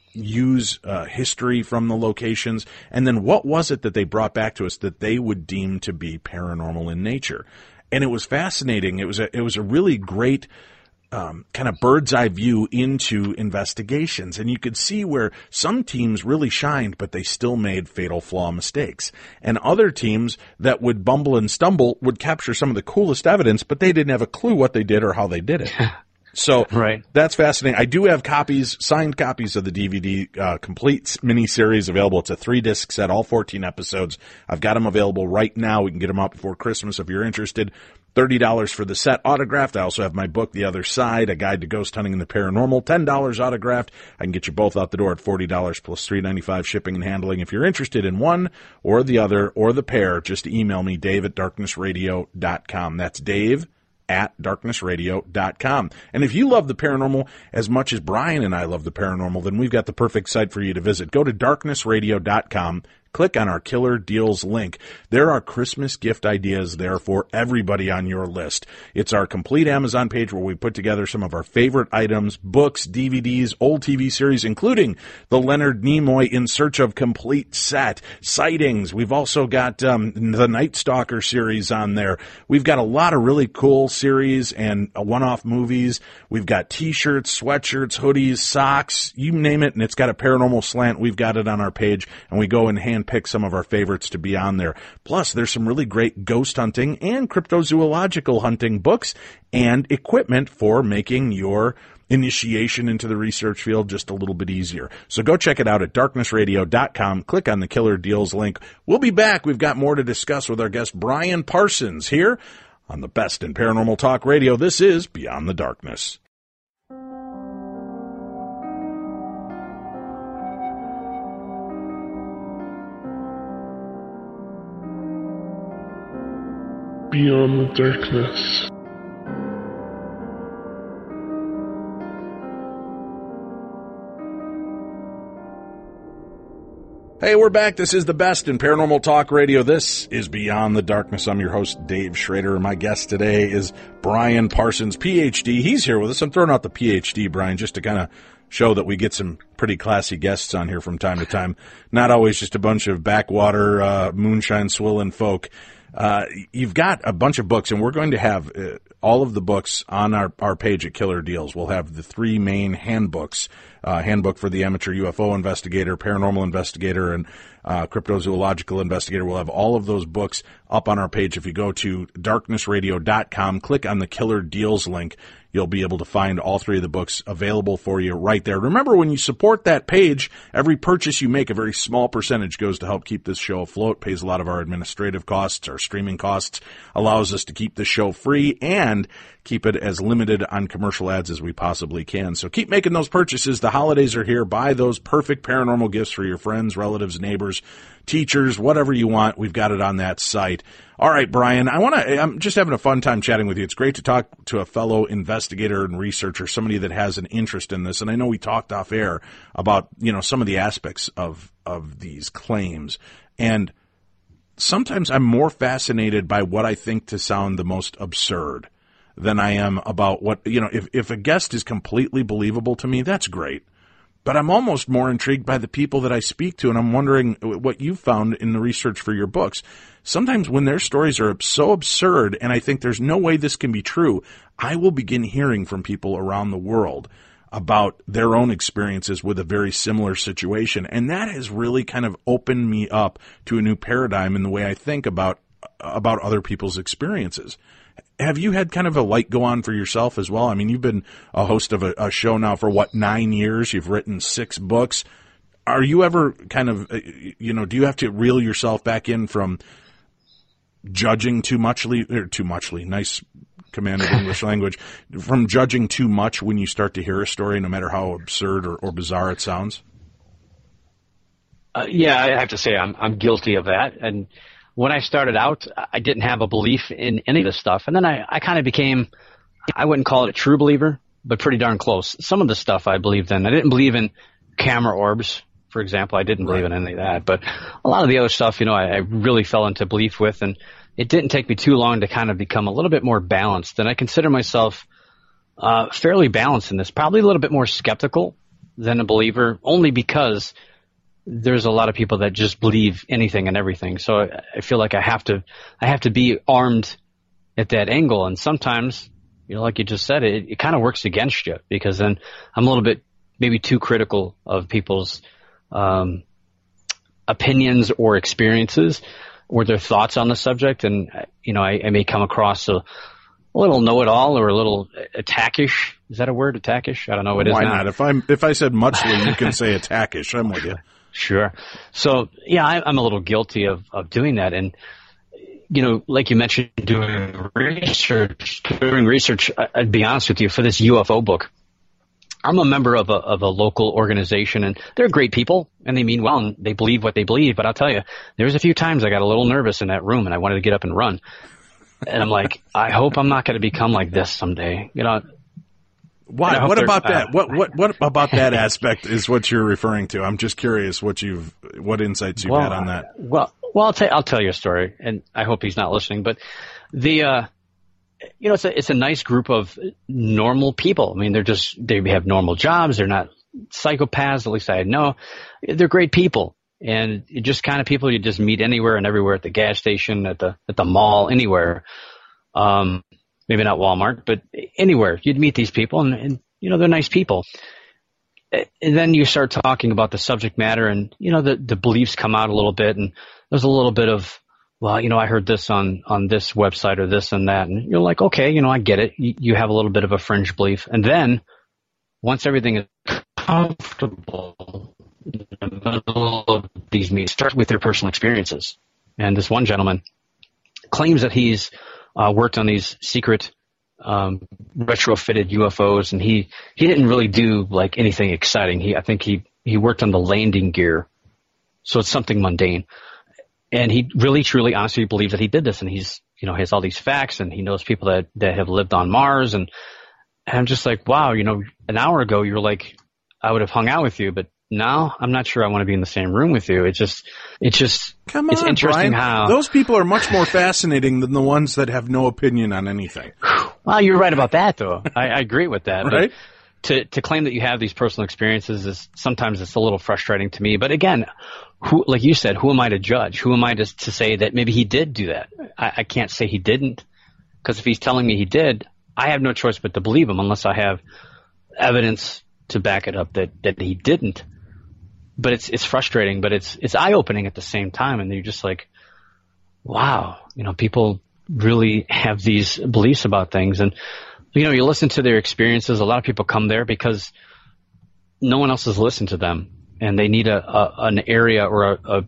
use uh, history from the locations, and then what was it that they brought back to us that they would deem to be paranormal in nature. And it was fascinating. It was a, it was a really great Um, kind of bird's eye view into investigations. And you could see where some teams really shined, but they still made fatal flaw mistakes. And other teams that would bumble and stumble would capture some of the coolest evidence, but they didn't have a clue what they did or how they did it. So right. That's fascinating. I do have copies, signed copies of the D V D uh, complete miniseries available. It's a three-disc set, all fourteen episodes. I've got them available right now. We can get them out before Christmas if you're interested. thirty dollars for the set autographed. I also have my book, The Other Side, A Guide to Ghost Hunting and the Paranormal, ten dollars autographed. I can get you both out the door at forty dollars plus three dollars and ninety-five cents shipping and handling. If you're interested in one or the other or the pair, just email me, dave at darkness radio dot com. That's Dave at darkness radio dot com. And if you love the paranormal as much as Brian and I love the paranormal, then we've got the perfect site for you to visit. Go to darkness radio dot com. Click on our Killer Deals link. There are Christmas gift ideas there for everybody on your list. It's our complete Amazon page where we put together some of our favorite items, books, D V Ds, old T V series, including the Leonard Nimoy In Search of complete set, sightings. We've also got um, the Night Stalker series on there. We've got a lot of really cool series and uh, one-off movies. We've got T-shirts, sweatshirts, hoodies, socks, you name it, and it's got a paranormal slant. We've got it on our page, and we go and hand pick some of our favorites to be on there. Plus, there's some really great ghost hunting and cryptozoological hunting books and equipment for making your initiation into the research field just a little bit easier. So go check it out at darkness radio dot com. Click on the Killer Deals link. We'll be back. We've got more to discuss with our guest Brian Parsons here on the best in paranormal talk radio. This is Beyond the Darkness. Beyond the Darkness. Hey, we're back. This is the best in paranormal talk radio. This is Beyond the Darkness. I'm your host, Dave Schrader, and my guest today is Brian Parsons, P H D. He's here with us. I'm throwing out the P H D, Brian, just to kind of show that we get some pretty classy guests on here from time to time. Not always just a bunch of backwater, uh, moonshine swilling folk. Uh, you've got a bunch of books, and we're going to have uh, all of the books on our, our page at Killer Deals. We'll have the three main handbooks, uh, handbook for the amateur U F O investigator, paranormal investigator, and uh, cryptozoological investigator. We'll have all of those books up on our page. If you go to darkness radio dot com, click on the Killer Deals link, you'll be able to find all three of the books available for you right there. Remember, when you support that page, every purchase you make, a very small percentage goes to help keep this show afloat, pays a lot of our administrative costs, our streaming costs, allows us to keep the show free and keep it as limited on commercial ads as we possibly can. So keep making those purchases. The holidays are here. Buy those perfect paranormal gifts for your friends, relatives, neighbors, teachers, whatever you want. We've got it on that site. All right, Brian, I want to, I'm just having a fun time chatting with you. It's great to talk to a fellow investigator and researcher, somebody that has an interest in this. And I know we talked off air about, you know, some of the aspects of, of these claims. And sometimes I'm more fascinated by what I think to sound the most absurd than I am about what, you know, if, if a guest is completely believable to me, that's great. But I'm almost more intrigued by the people that I speak to, and I'm wondering what you found in the research for your books. Sometimes when their stories are so absurd, and I think there's no way this can be true, I will begin hearing from people around the world about their own experiences with a very similar situation. And that has really kind of opened me up to a new paradigm in the way I think about about other people's experiences. Have you had kind of a light go on for yourself as well? I mean, you've been a host of a, a show now for, what, nine years? You've written six books. Are you ever kind of, you know, do you have to reel yourself back in from judging too muchly, or too muchly, nice command of English language, from judging too much when you start to hear a story, no matter how absurd or, or bizarre it sounds? Uh, yeah, I have to say I'm I'm guilty of that. And when I started out, I didn't have a belief in any of this stuff. And then I, I kind of became, I wouldn't call it a true believer, but pretty darn close. Some of the stuff I believed in. I didn't believe in camera orbs, for example. I didn't believe Right. in any of that. But a lot of the other stuff, you know, I, I really fell into belief with. And it didn't take me too long to kind of become a little bit more balanced. And I consider myself uh, fairly balanced in this, probably a little bit more skeptical than a believer, only because there's a lot of people that just believe anything and everything. So I, I feel like I have to, I have to be armed at that angle. And sometimes, you know, like you just said, it, it kind of works against you, because then I'm a little bit maybe too critical of people's um, opinions or experiences or their thoughts on the subject. And, you know, I, I may come across a, a little know-it-all or a little attackish. Is that a word, attackish? I don't know what it is Why now. not? If I'm if I said muchly, you can say attackish. I'm with you. Sure. So, yeah, I, I'm a little guilty of, of doing that. And, you know, like you mentioned, doing research, doing research, I'd be honest with you, for this U F O book, I'm a member of a, of a local organization, and they're great people, and they mean well, and they believe what they believe. But I'll tell you, there's a few times I got a little nervous in that room, and I wanted to get up and run. And I'm like, I hope I'm not going to become like this someday. You know, Why? What about that? Uh, what what what about that aspect is what you're referring to? I'm just curious what you've what insights you've well, had on that. Well, well, I'll tell I'll tell you a story, and I hope he's not listening. But the uh, you know, it's a it's a nice group of normal people. I mean, they're just they have normal jobs. They're not psychopaths. At least I know. They're great people, and just kind of people you just meet anywhere and everywhere, at the gas station, at the at the mall, anywhere. Um. Maybe not Walmart, but anywhere. You'd meet these people, and, and, you know, they're nice people. And then you start talking about the subject matter, and, you know, the, the beliefs come out a little bit, and there's a little bit of, well, you know, I heard this on, on this website or this and that, and you're like, okay, you know, I get it. You, you have a little bit of a fringe belief. And then once everything is comfortable in the middle of these meetings, start with their personal experiences. And this one gentleman claims that he's Uh, worked on these secret um, retrofitted U F Os, and he, he didn't really do like anything exciting. He I think he, he worked on the landing gear, so it's something mundane. And he really, truly, honestly believes that he did this, and he's you know has all these facts, and he knows people that, that have lived on Mars, and, and I'm just like, wow, you know, an hour ago you were like, I would have hung out with you, but now I'm not sure I want to be in the same room with you. It's just, it's just, Come it's on, interesting Brian. how Those people are much more fascinating than the ones that have no opinion on anything. Well, you're right about that, though. I, I agree with that. Right? But to to claim that you have these personal experiences is sometimes it's a little frustrating to me. But again, who, like you said, who am I to judge? Who am I to to say that maybe he did do that? I, I can't say he didn't, because if he's telling me he did, I have no choice but to believe him unless I have evidence to back it up that, that he didn't. But it's it's frustrating, but it's it's eye-opening at the same time, and you're just like, wow, you know, people really have these beliefs about things. And, you know, you listen to their experiences. A lot of people come there because no one else has listened to them, and they need a, a an area or a, a,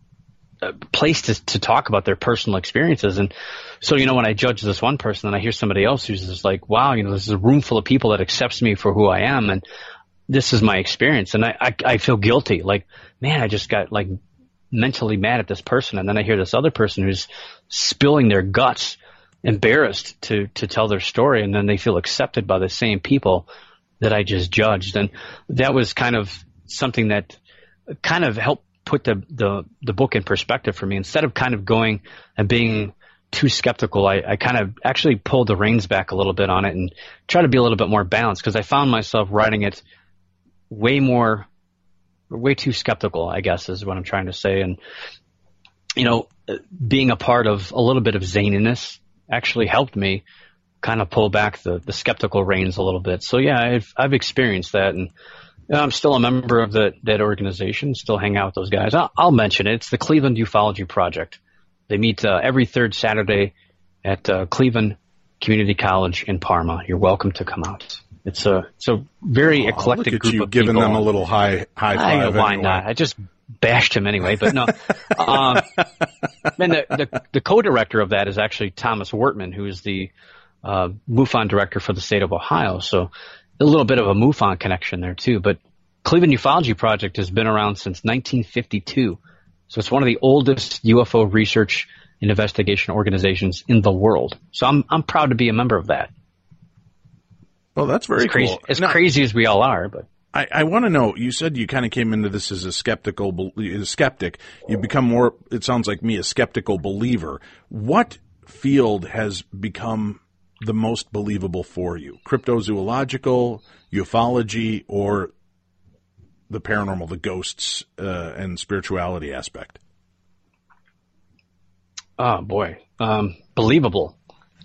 a place to to talk about their personal experiences. And so, you know, when I judge this one person and I hear somebody else who's just like, wow, you know, this is a room full of people that accepts me for who I am, and this is my experience, and I, I, I feel guilty. Like, man, I just got like mentally mad at this person, and then I hear this other person who's spilling their guts, embarrassed to to tell their story, and then they feel accepted by the same people that I just judged. And that was kind of something that kind of helped put the the, the book in perspective for me. Instead of kind of going and being too skeptical, I, I kind of actually pulled the reins back a little bit on it and try to be a little bit more balanced, because I found myself writing it way more, way too skeptical, I guess is what I'm trying to say. And, you know, being a part of a little bit of zaniness actually helped me kind of pull back the, the skeptical reins a little bit. So yeah, I've, I've experienced that, and you know, I'm still a member of the, that organization, still hang out with those guys. I'll, I'll mention it. It's the Cleveland Ufology Project. They meet uh, every third Saturday at uh, Cleveland Community College in Parma. You're welcome to come out. It's a it's a very oh, eclectic look at group you of giving people. them a little high high five. I know, why anyway. not? I just bashed him anyway, but no. um, and the, the the co-director of that is actually Thomas Wortman, who is the uh, MUFON director for the state of Ohio. So a little bit of a MUFON connection there too. But Cleveland Ufology Project has been around since nineteen fifty-two. So it's one of the oldest U F O research and investigation organizations in the world. So I'm I'm proud to be a member of that. Well, that's very as crazy, cool. As now, crazy as we all are, but I, I want to know. You said you kind of came into this as a skeptical a skeptic. You become more. It sounds like me, a skeptical believer. What field has become the most believable for you? Cryptozoological, ufology, or the paranormal, the ghosts, uh, and spirituality aspect? Oh boy, um, believable.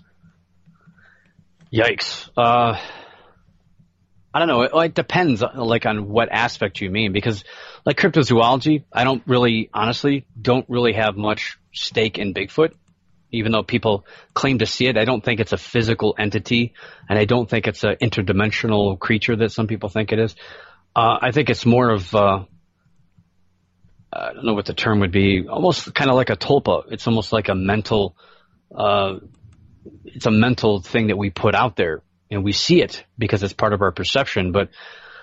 Yikes. Uh, I don't know. It, it depends, like, on what aspect you mean, because, like, cryptozoology, I don't really, honestly, don't really have much stake in Bigfoot, even though people claim to see it. I don't think it's a physical entity, and I don't think it's an interdimensional creature that some people think it is. Uh, I think it's more of, uh, I don't know what the term would be, almost kind of like a tulpa. It's almost like a mental, uh, it's a mental thing that we put out there. And we see it because it's part of our perception. But,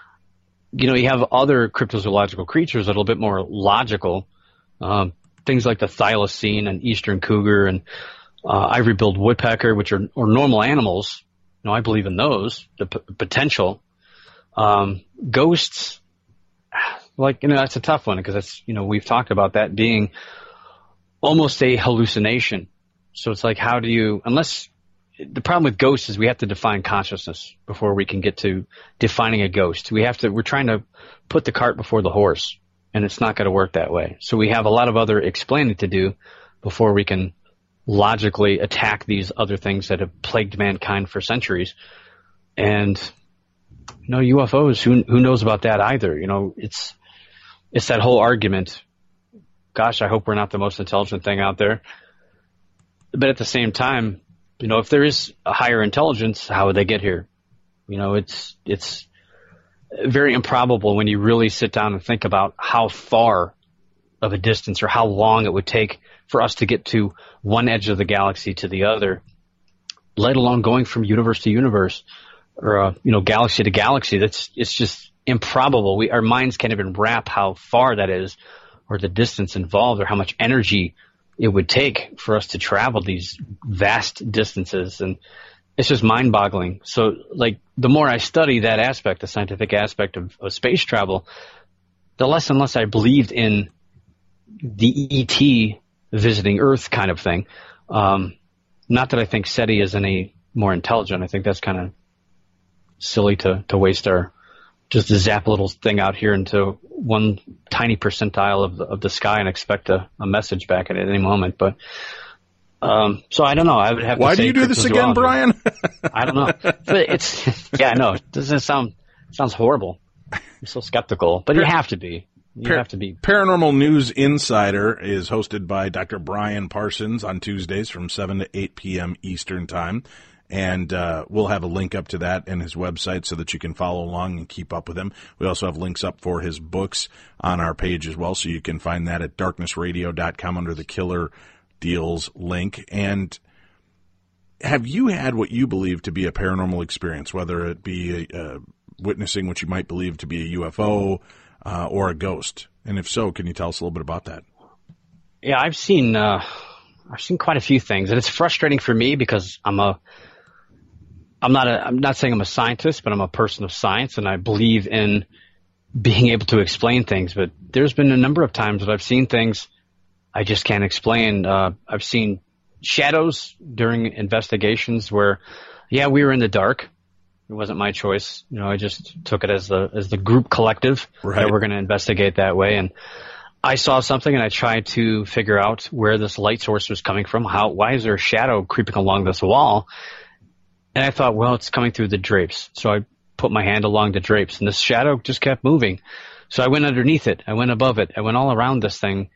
you know, you have other cryptozoological creatures that are a little bit more logical. Um, things like the thylacine and eastern cougar and uh, ivory-billed woodpecker, which are or normal animals. You know, I believe in those, the p- potential. Um, ghosts, like, you know, that's a tough one because that's, you know, we've talked about that being almost a hallucination. So it's like, how do you, unless... The problem with ghosts is we have to define consciousness before we can get to defining a ghost. We have to, we're trying to put the cart before the horse, and it's not going to work that way. So we have a lot of other explaining to do before we can logically attack these other things that have plagued mankind for centuries. And, you know, U F Os, who, who knows about that either? You know, it's, it's that whole argument. Gosh, I hope we're not the most intelligent thing out there. But at the same time, you know, if there is a higher intelligence, how would they get here? You know, it's it's very improbable when you really sit down and think about how far of a distance or how long it would take for us to get to one edge of the galaxy to the other, let alone going from universe to universe or, uh, you know, galaxy to galaxy. That's it's just improbable. We our minds can't even wrap how far that is or the distance involved or how much energy it would take for us to travel these vast distances. And it's just mind boggling. So like the more I study that aspect, the scientific aspect of, of space travel, the less and less I believed in the E T visiting Earth kind of thing. Um, not that I think SETI is any more intelligent. I think that's kind of silly to, to waste our, just to zap a little thing out here into one tiny percentile of the, of the sky and expect a, a message back at any moment. But um, so I don't know. I would have. Why to say do you do this again, Brian? I don't know. But it's yeah, I know. It doesn't sound sounds horrible. I'm so skeptical, but you have to be. You Par- have to be. Paranormal News Insider is hosted by Doctor Brian Parsons on Tuesdays from seven to eight p.m. Eastern Time. And uh, we'll have a link up to that in his website so that you can follow along and keep up with him. We also have links up for his books on our page as well, so you can find that at darkness radio dot com under the Killer Deals link. And have you had what you believe to be a paranormal experience, whether it be uh, witnessing what you might believe to be a U F O uh, or a ghost? And if so, can you tell us a little bit about that? Yeah, I've seen uh, I've seen quite a few things, and it's frustrating for me because I'm a I'm not a, I'm not saying I'm a scientist, but I'm a person of science, and I believe in being able to explain things. But there's been a number of times that I've seen things I just can't explain. Uh, I've seen shadows during investigations where, yeah, we were in the dark. It wasn't my choice. You know, I just took it as the, as the group collective right. that we're going to investigate that way. And I saw something and I tried to figure out where this light source was coming from. How, why is there a shadow creeping along this wall? And I thought, well, it's coming through the drapes. So I put my hand along the drapes, and this shadow just kept moving. So I went underneath it. I went above it. I went all around this thing,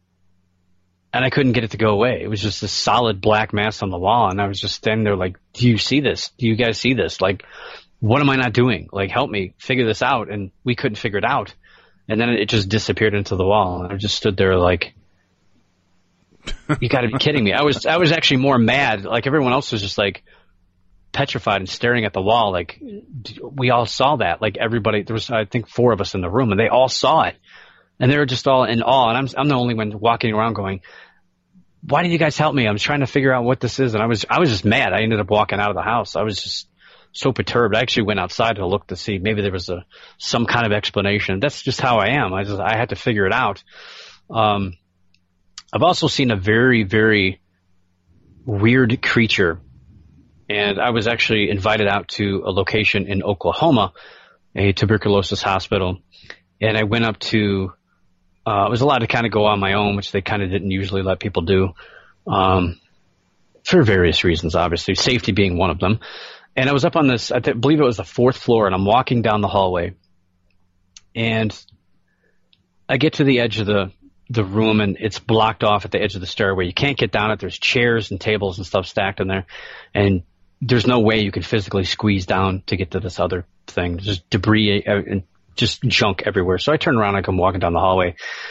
and I couldn't get it to go away. It was just this solid black mass on the wall, and I was just standing there like, do you see this? Do you guys see this? Like, what am I not doing? Like, help me figure this out. And we couldn't figure it out. And then it just disappeared into the wall, and I just stood there like, you got to be kidding me. I was I was actually more mad. Like, everyone else was just like, petrified and staring at the wall. Like, we all saw that. Like, everybody, there was, I think, four of us in the room, and they all saw it, and they were just all in awe. And I'm, I'm the only one walking around going, why did you guys help me? I'm trying to figure out what this is. And I was, I was just mad. I ended up walking out of the house. I was just so perturbed. I actually went outside to look to see maybe there was a, some kind of explanation. That's just how I am. I just, I had to figure it out. Um, I've also seen a very, very weird creature. And I was actually invited out to a location in Oklahoma, a tuberculosis hospital. and I went up to, uh, I was allowed to kind of go on my own, which they kind of didn't usually let people do, um, for various reasons, obviously, safety being one of them. And I was up on this, I th- believe it was the fourth floor, and I'm walking down the hallway, and I get to the edge of the, the room, and it's blocked off at the edge of the stairway. You can't get down it. There's chairs and tables and stuff stacked in there, and there's no way you could physically squeeze down to get to this other thing. There's just debris and just junk everywhere. So I turn around, and I come walking down the hallway,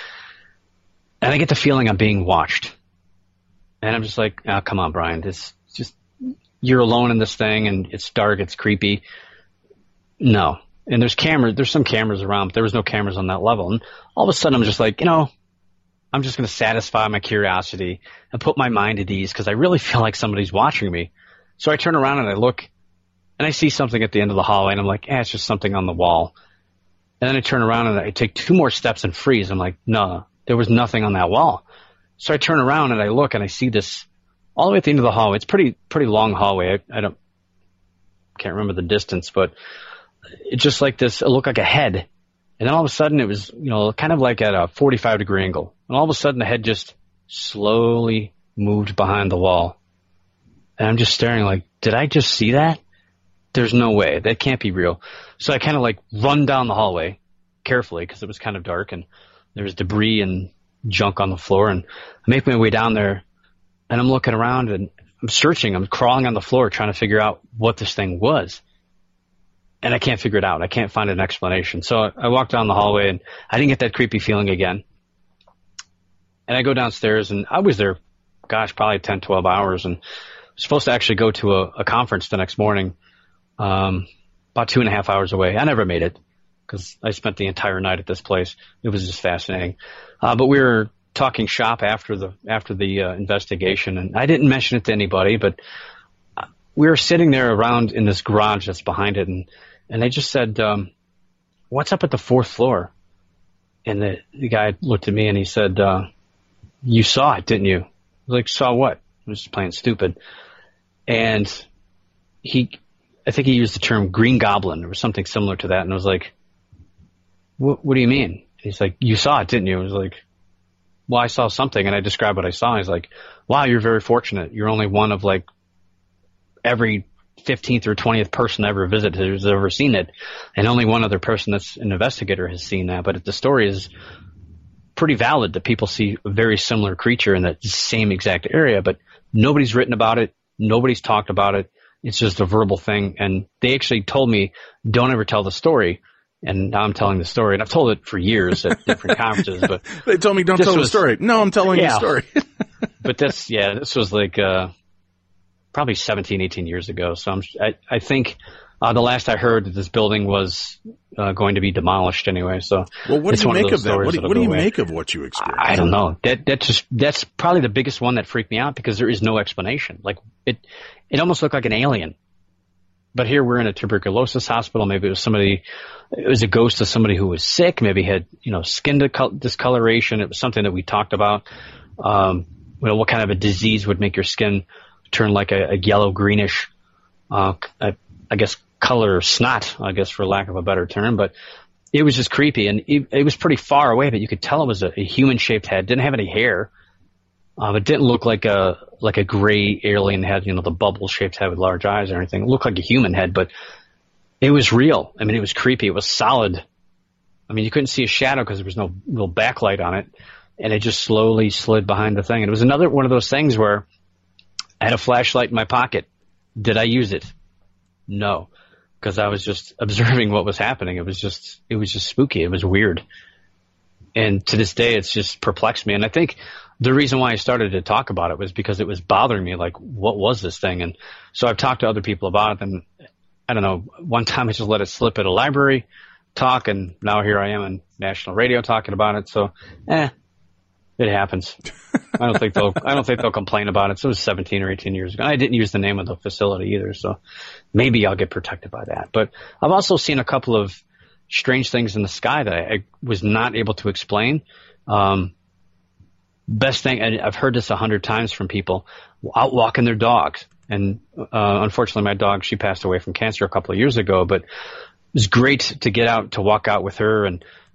and I get the feeling I'm being watched. And I'm just like, oh, come on, Brian, this just, you're alone in this thing, and it's dark, it's creepy. No. And there's cameras, there's some cameras around, but there was no cameras on that level. And all of a sudden I'm just like, you know, I'm just going to satisfy my curiosity and put my mind at ease because I really feel like somebody's watching me. So I turn around and I look, and I see something at the end of the hallway, and I'm like, eh, it's just something on the wall. And then I turn around and I take two more steps and freeze. I'm like, no, there was nothing on that wall. So I turn around and I look, and I see this all the way at the end of the hallway. It's pretty pretty long hallway. I, I don't can't remember the distance, but it's just like this. It looked like a head, and then all of a sudden it was, you know, kind of like at a forty-five degree angle. And all of a sudden the head just slowly moved behind the wall, and I'm just staring like, did I just see that? There's no way. That can't be real. So I kind of like run down the hallway carefully because it was kind of dark and there was debris and junk on the floor, and I make my way down there, and I'm looking around and I'm searching. I'm crawling on the floor trying to figure out what this thing was, and I can't figure it out. I can't find an explanation. So I walk down the hallway, and I didn't get that creepy feeling again. And I go downstairs, and I was there, gosh, probably ten, twelve hours, and I was supposed to actually go to a, a conference the next morning, um, about two and a half hours away. I never made it because I spent the entire night at this place. It was just fascinating. Uh, but we were talking shop after the after the uh, investigation, and I didn't mention it to anybody, but we were sitting there around in this garage that's behind it, and, and they just said, um, what's up at the fourth floor? And the, the guy looked at me, and he said, uh, you saw it, didn't you? I was like, saw what? I was just playing stupid. And he, I think he used the term green goblin or something similar to that, and I was like, what, what do you mean? He's like, you saw it, didn't you? I was like, well, I saw something, and I described what I saw. He's like, wow, you're very fortunate. You're only one of like every fifteenth or twentieth person I ever visited who's ever seen it, and only one other person that's an investigator has seen that. But the story is pretty valid that people see a very similar creature in that same exact area, but nobody's written about it. Nobody's talked about it. It's just a verbal thing. And they actually told me, don't ever tell the story. And now I'm telling the story, and I've told it for years at different conferences. But they told me don't tell was, the story. No, I'm telling yeah. the story. But this, yeah, this was like uh, probably seventeen, eighteen years ago. So I'm, I, I think uh, the last I heard that this building was uh, going to be demolished anyway. So well, what it's do you one make of, of that? What do, what do you away. make of what you experienced? I don't know. That that just that's probably the biggest one that freaked me out because there is no explanation. Like it, it almost looked like an alien. But here we're in a tuberculosis hospital. Maybe it was somebody, it was a ghost of somebody who was sick, maybe had, you know, skin discoloration. It was something that we talked about. Um, you know, what kind of a disease would make your skin turn like a, a yellow greenish, uh, I, I guess color snot, I guess for lack of a better term. But it was just creepy, and it, it was pretty far away, but you could tell it was a, a human shaped head. Didn't have any hair. Um, it didn't look like a like a gray alien head, you know, the bubble-shaped head with large eyes or anything. It looked like a human head, but it was real. I mean, it was creepy. It was solid. I mean, you couldn't see a shadow because there was no real backlight on it, and it just slowly slid behind the thing. And it was another one of those things where I had a flashlight in my pocket. Did I use it? No, because I was just observing what was happening. It was just it was just spooky. It was weird. And to this day, it's just perplexed me. And I think the reason why I started to talk about it was because it was bothering me. Like, what was this thing? And so I've talked to other people about it. And I don't know, one time I just let it slip at a library talk, and now here I am on national radio talking about it. So, eh, it happens. I don't think they'll. I don't think they'll complain about it. So it was seventeen or eighteen years ago. I didn't use the name of the facility either, so maybe I'll get protected by that. But I've also seen a couple of strange things in the sky that I, I was not able to explain. Um, best thing, and I've heard this a hundred times from people out walking their dogs. And uh, unfortunately, my dog, she passed away from cancer a couple of years ago. But it was great to get out, to walk out with her and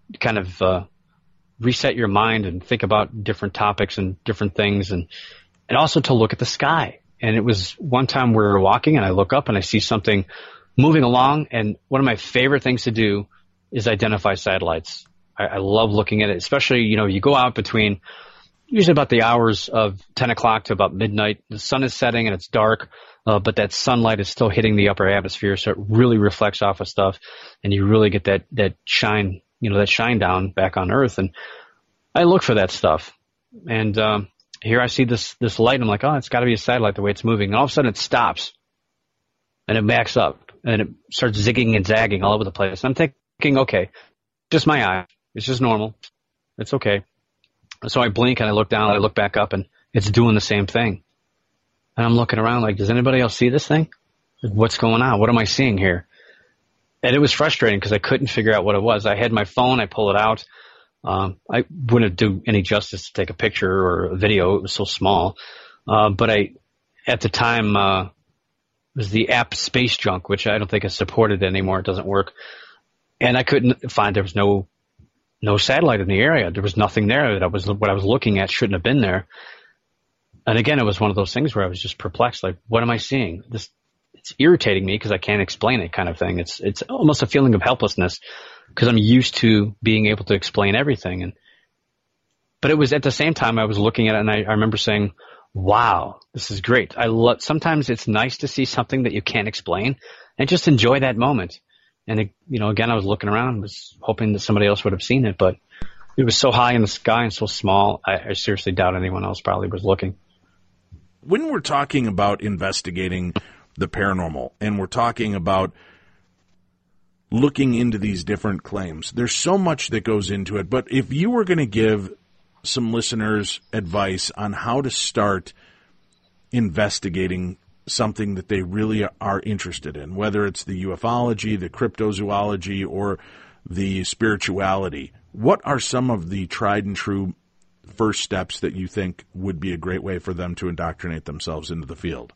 kind of uh, reset your mind and think about different topics and different things, and and also to look at the sky. And it was one time we were walking, and I look up and I see something moving along, and one of my favorite things to do is identify satellites. I, I love looking at it, especially, you know, you go out between usually about the hours of ten o'clock to about midnight. The sun is setting and it's dark, uh, but that sunlight is still hitting the upper atmosphere, so it really reflects off of stuff, and you really get that, that shine, you know, that shine down back on Earth. And I look for that stuff. And um, here I see this, this light, and I'm like, oh, it's got to be a satellite the way it's moving. And all of a sudden it stops, and it backs up, and it starts zigging and zagging all over the place. And I'm thinking, okay, just my eye. It's just normal. It's okay. So I blink, and I look down, and I look back up, and it's doing the same thing. And I'm looking around like, does anybody else see this thing? What's going on? What am I seeing here? And it was frustrating because I couldn't figure out what it was. I had my phone. I pull it out. Um, I wouldn't do any justice to take a picture or a video. It was so small. Uh, but I, at the time, uh, it was the app Space Junk, which I don't think is supported anymore. It doesn't work. And I couldn't find, there was no, no satellite in the area. There was nothing there that I was, what I was looking at shouldn't have been there. And again, it was one of those things where I was just perplexed. Like, what am I seeing? This, it's irritating me because I can't explain it, kind of thing. It's, it's almost a feeling of helplessness because I'm used to being able to explain everything. And, but it was at the same time I was looking at it, and I, I remember saying, wow, this is great. I love, sometimes it's nice to see something that you can't explain and just enjoy that moment. And, it, you know, again, I was looking around, was hoping that somebody else would have seen it, but it was so high in the sky and so small, I, I seriously doubt anyone else probably was looking. When we're talking about investigating the paranormal and we're talking about looking into these different claims, there's so much that goes into it. But if you were going to give some listeners advice on how to start investigating something that they really are interested in, whether it's the ufology, the cryptozoology, or the spirituality, what are some of the tried and true first steps that you think would be a great way for them to indoctrinate themselves into the field?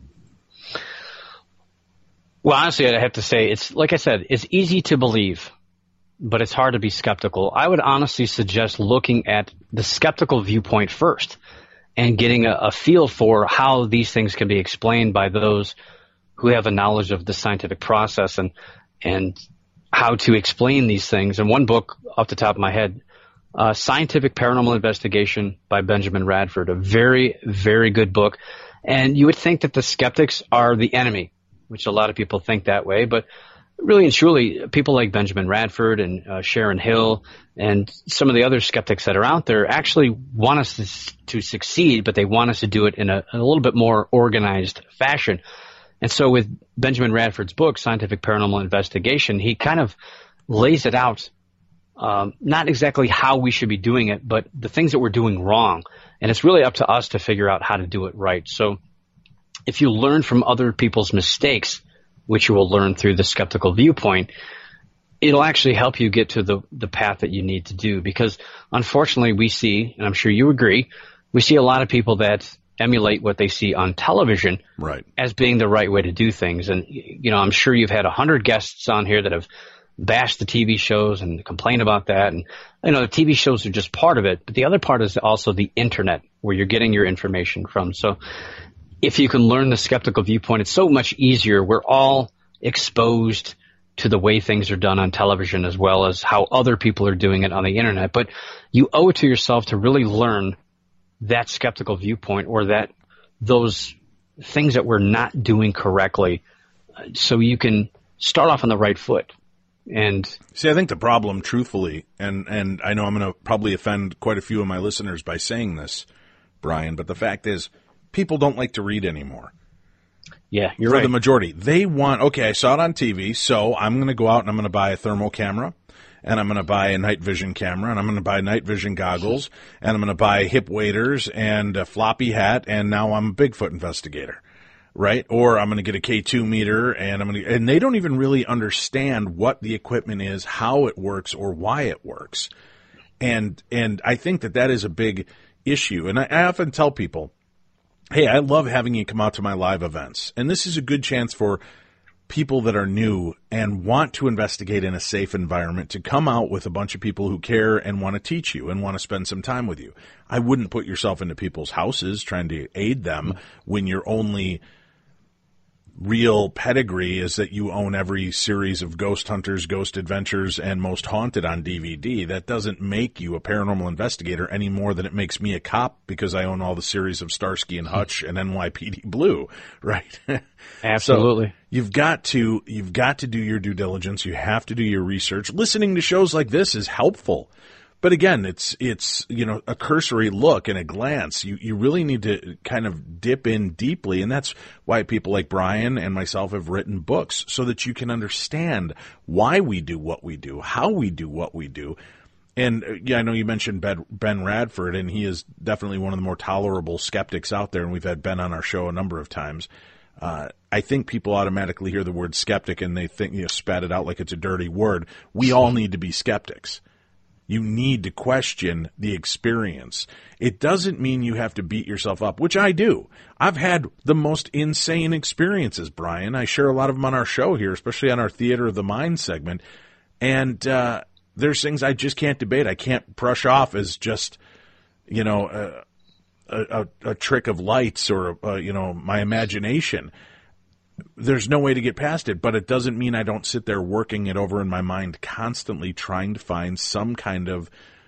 Well, honestly, I have to say, it's like I said, it's easy to believe, but it's hard to be skeptical. I would honestly suggest looking at the skeptical viewpoint first and getting a, a feel for how these things can be explained by those who have a knowledge of the scientific process and and how to explain these things. And one book off the top of my head, uh, Scientific Paranormal Investigation by Benjamin Radford, a very, very good book. And you would think that the skeptics are the enemy, which a lot of people think that way, but really and truly, people like Benjamin Radford and uh, Sharon Hill and some of the other skeptics that are out there actually want us to, to succeed, but they want us to do it in a, a little bit more organized fashion. And so with Benjamin Radford's book, Scientific Paranormal Investigation, he kind of lays it out, um, not exactly how we should be doing it, but the things that we're doing wrong. And it's really up to us to figure out how to do it right. So if you learn from other people's mistakes, which you will learn through the skeptical viewpoint, it'll actually help you get to the, the path that you need to do. Because unfortunately we see, and I'm sure you agree, we see a lot of people that emulate what they see on television right. as being the right way to do things. And, you know, I'm sure you've had a hundred guests on here that have bashed the T V shows and complain about that. And, you know, the T V shows are just part of it, but the other part is also the internet where you're getting your information from. So if you can learn the skeptical viewpoint, it's so much easier. We're all exposed to the way things are done on television as well as how other people are doing it on the internet. But you owe it to yourself to really learn that skeptical viewpoint or that those things that we're not doing correctly so you can start off on the right foot. And see, I think the problem, truthfully, and, and I know I'm going to probably offend quite a few of my listeners by saying this, Brian, but the fact is, people don't like to read anymore. Yeah, you're For right. the majority. They want, okay, I saw it on T V, so I'm going to go out and I'm going to buy a thermal camera, and I'm going to buy a night vision camera, and I'm going to buy night vision goggles, and I'm going to buy hip waders and a floppy hat, and now I'm a Bigfoot investigator, right? Or I'm going to get a K two meter, and I'm going to, and they don't even really understand what the equipment is, how it works, or why it works. And, and I think that that is a big issue. And I, I often tell people, hey, I love having you come out to my live events. And this is a good chance for people that are new and want to investigate in a safe environment to come out with a bunch of people who care and want to teach you and want to spend some time with you. I wouldn't put yourself into people's houses trying to aid them when your only real pedigree is that you own every series of Ghost Hunters, Ghost Adventures, and Most Haunted on D V D. That doesn't make you a paranormal investigator any more than it makes me a cop because I own all the series of Starsky and Hutch and N Y P D Blue, right? Absolutely. So you've got to you've got to do your due diligence. You have to do your research. Listening to shows like this is helpful. But again, it's, it's, you know, a cursory look and a glance. You, you really need to kind of dip in deeply. And that's why people like Brian and myself have written books so that you can understand why we do what we do, how we do what we do. And yeah, I know you mentioned Ben, Ben Radford, and he is definitely one of the more tolerable skeptics out there. And we've had Ben on our show a number of times. Uh, I think people automatically hear the word skeptic and they think, you know, spat it out like it's a dirty word. We all need to be skeptics. You need to question the experience. It doesn't mean you have to beat yourself up, which I do. I've had the most insane experiences, Brian. I share a lot of them on our show here, especially on our Theater of the Mind segment. And uh, there's things I just can't debate. I can't brush off as just, you know, uh, a, a, a trick of lights or, uh, you know, my imagination. There's no way to get past it, but it doesn't mean I don't sit there working it over in my mind constantly trying to find some kind of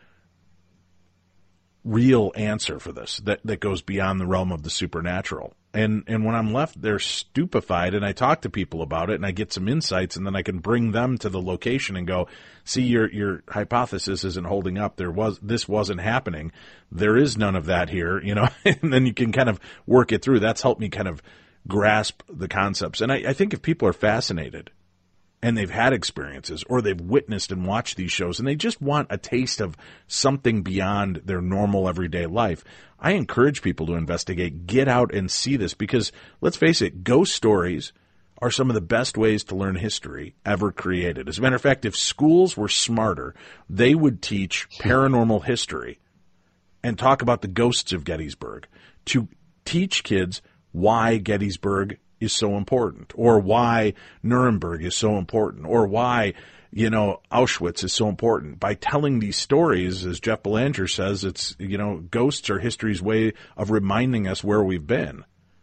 real answer for this that, that goes beyond the realm of the supernatural. And and when I'm left there stupefied and I talk to people about it and I get some insights and then I can bring them to the location and go, see, your your hypothesis isn't holding up. There was this wasn't happening. There is none of that here, you know, and then you can kind of work it through. That's helped me kind of grasp the concepts. And I, I think if people are fascinated and they've had experiences or they've witnessed and watched these shows and they just want a taste of something beyond their normal everyday life, I encourage people to investigate, get out and see this, because let's face it, ghost stories are some of the best ways to learn history ever created. As a matter of fact, if schools were smarter, they would teach paranormal history and talk about the ghosts of Gettysburg to teach kids why Gettysburg is so important, or why Nuremberg is so important, or why, you know, Auschwitz is so important. By telling these stories, as Jeff Belanger says, it's, you know, ghosts are history's way of reminding us where we've been.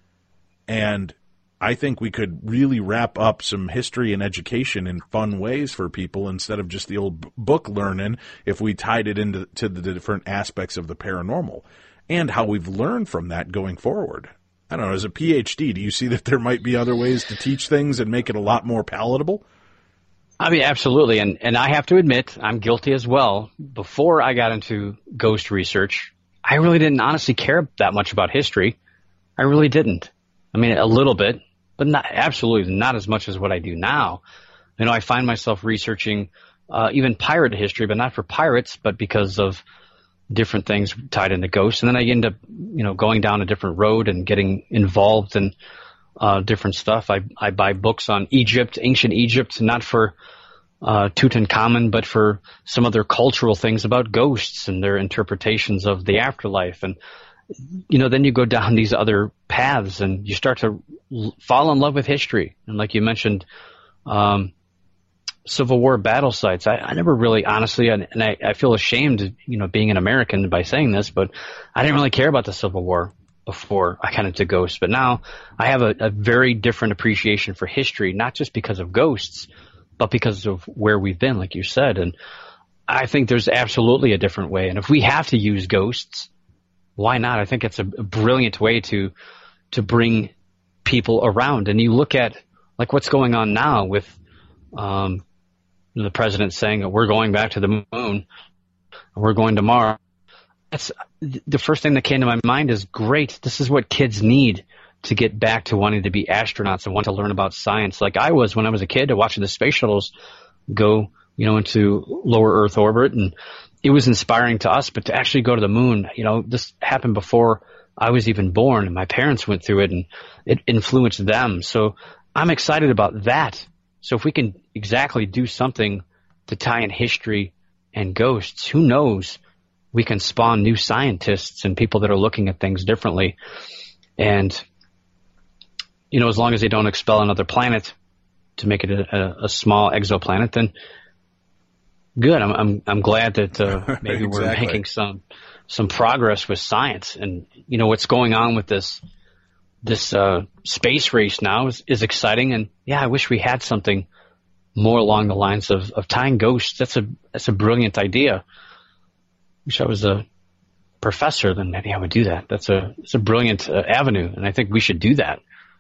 And I think we could really wrap up some history and education in fun ways for people instead of just the old book learning if we tied it into to the different aspects of the paranormal and how we've learned from that going forward. I don't know, as a P H D, do you see that there might be other ways to teach things and make it a lot more palatable? I mean, absolutely. And, and I have to admit, I'm guilty as well. Before I got into ghost research, I really didn't honestly care that much about history. I really didn't. I mean, a little bit, but not absolutely not as much as what I do now. You know, I find myself researching uh, even pirate history, but not for pirates, but because of different things tied into ghosts. And then I end up, you know, going down a different road and getting involved in uh, different stuff. I, I buy books on Egypt, ancient Egypt, not for uh, Tutankhamun, but for some other cultural things about ghosts and their interpretations of the afterlife. And, you know, then you go down these other paths and you start to l- fall in love with history. And like you mentioned, um, Civil War battle sites. I, I never really, honestly, and, and I, I feel ashamed, you know, being an American by saying this, but I didn't really care about the Civil War before I got into ghosts. But now I have a, a very different appreciation for history, not just because of ghosts, but because of where we've been, like you said. And I think there's absolutely a different way. And if we have to use ghosts, why not? I think it's a, a brilliant way to to bring people around. And you look at like what's going on now with um, the president saying we're going back to the moon, we're going to Mars. That's the first thing that came to my mind is great. This is what kids need to get back to wanting to be astronauts and want to learn about science. Like I was when I was a kid, watching the space shuttles go, you know, into lower Earth orbit, and it was inspiring to us. But to actually go to the moon, you know, this happened before I was even born, and my parents went through it, and it influenced them. So I'm excited about that. So if we can exactly do something to tie in history and ghosts, who knows? We can spawn new scientists and people that are looking at things differently. And, you know, as long as they don't expel another planet to make it a, a, a small exoplanet, then good. I'm I'm I'm glad that uh, maybe Exactly. we're making some some progress with science. And you know what's going on with this this uh, space race now is, is exciting. And yeah, I wish we had something more along the lines of, of tying ghosts. That's a that's a brilliant idea. Wish I was a professor, then maybe I would do that. That's a it's a brilliant uh, avenue, and I think we should do that.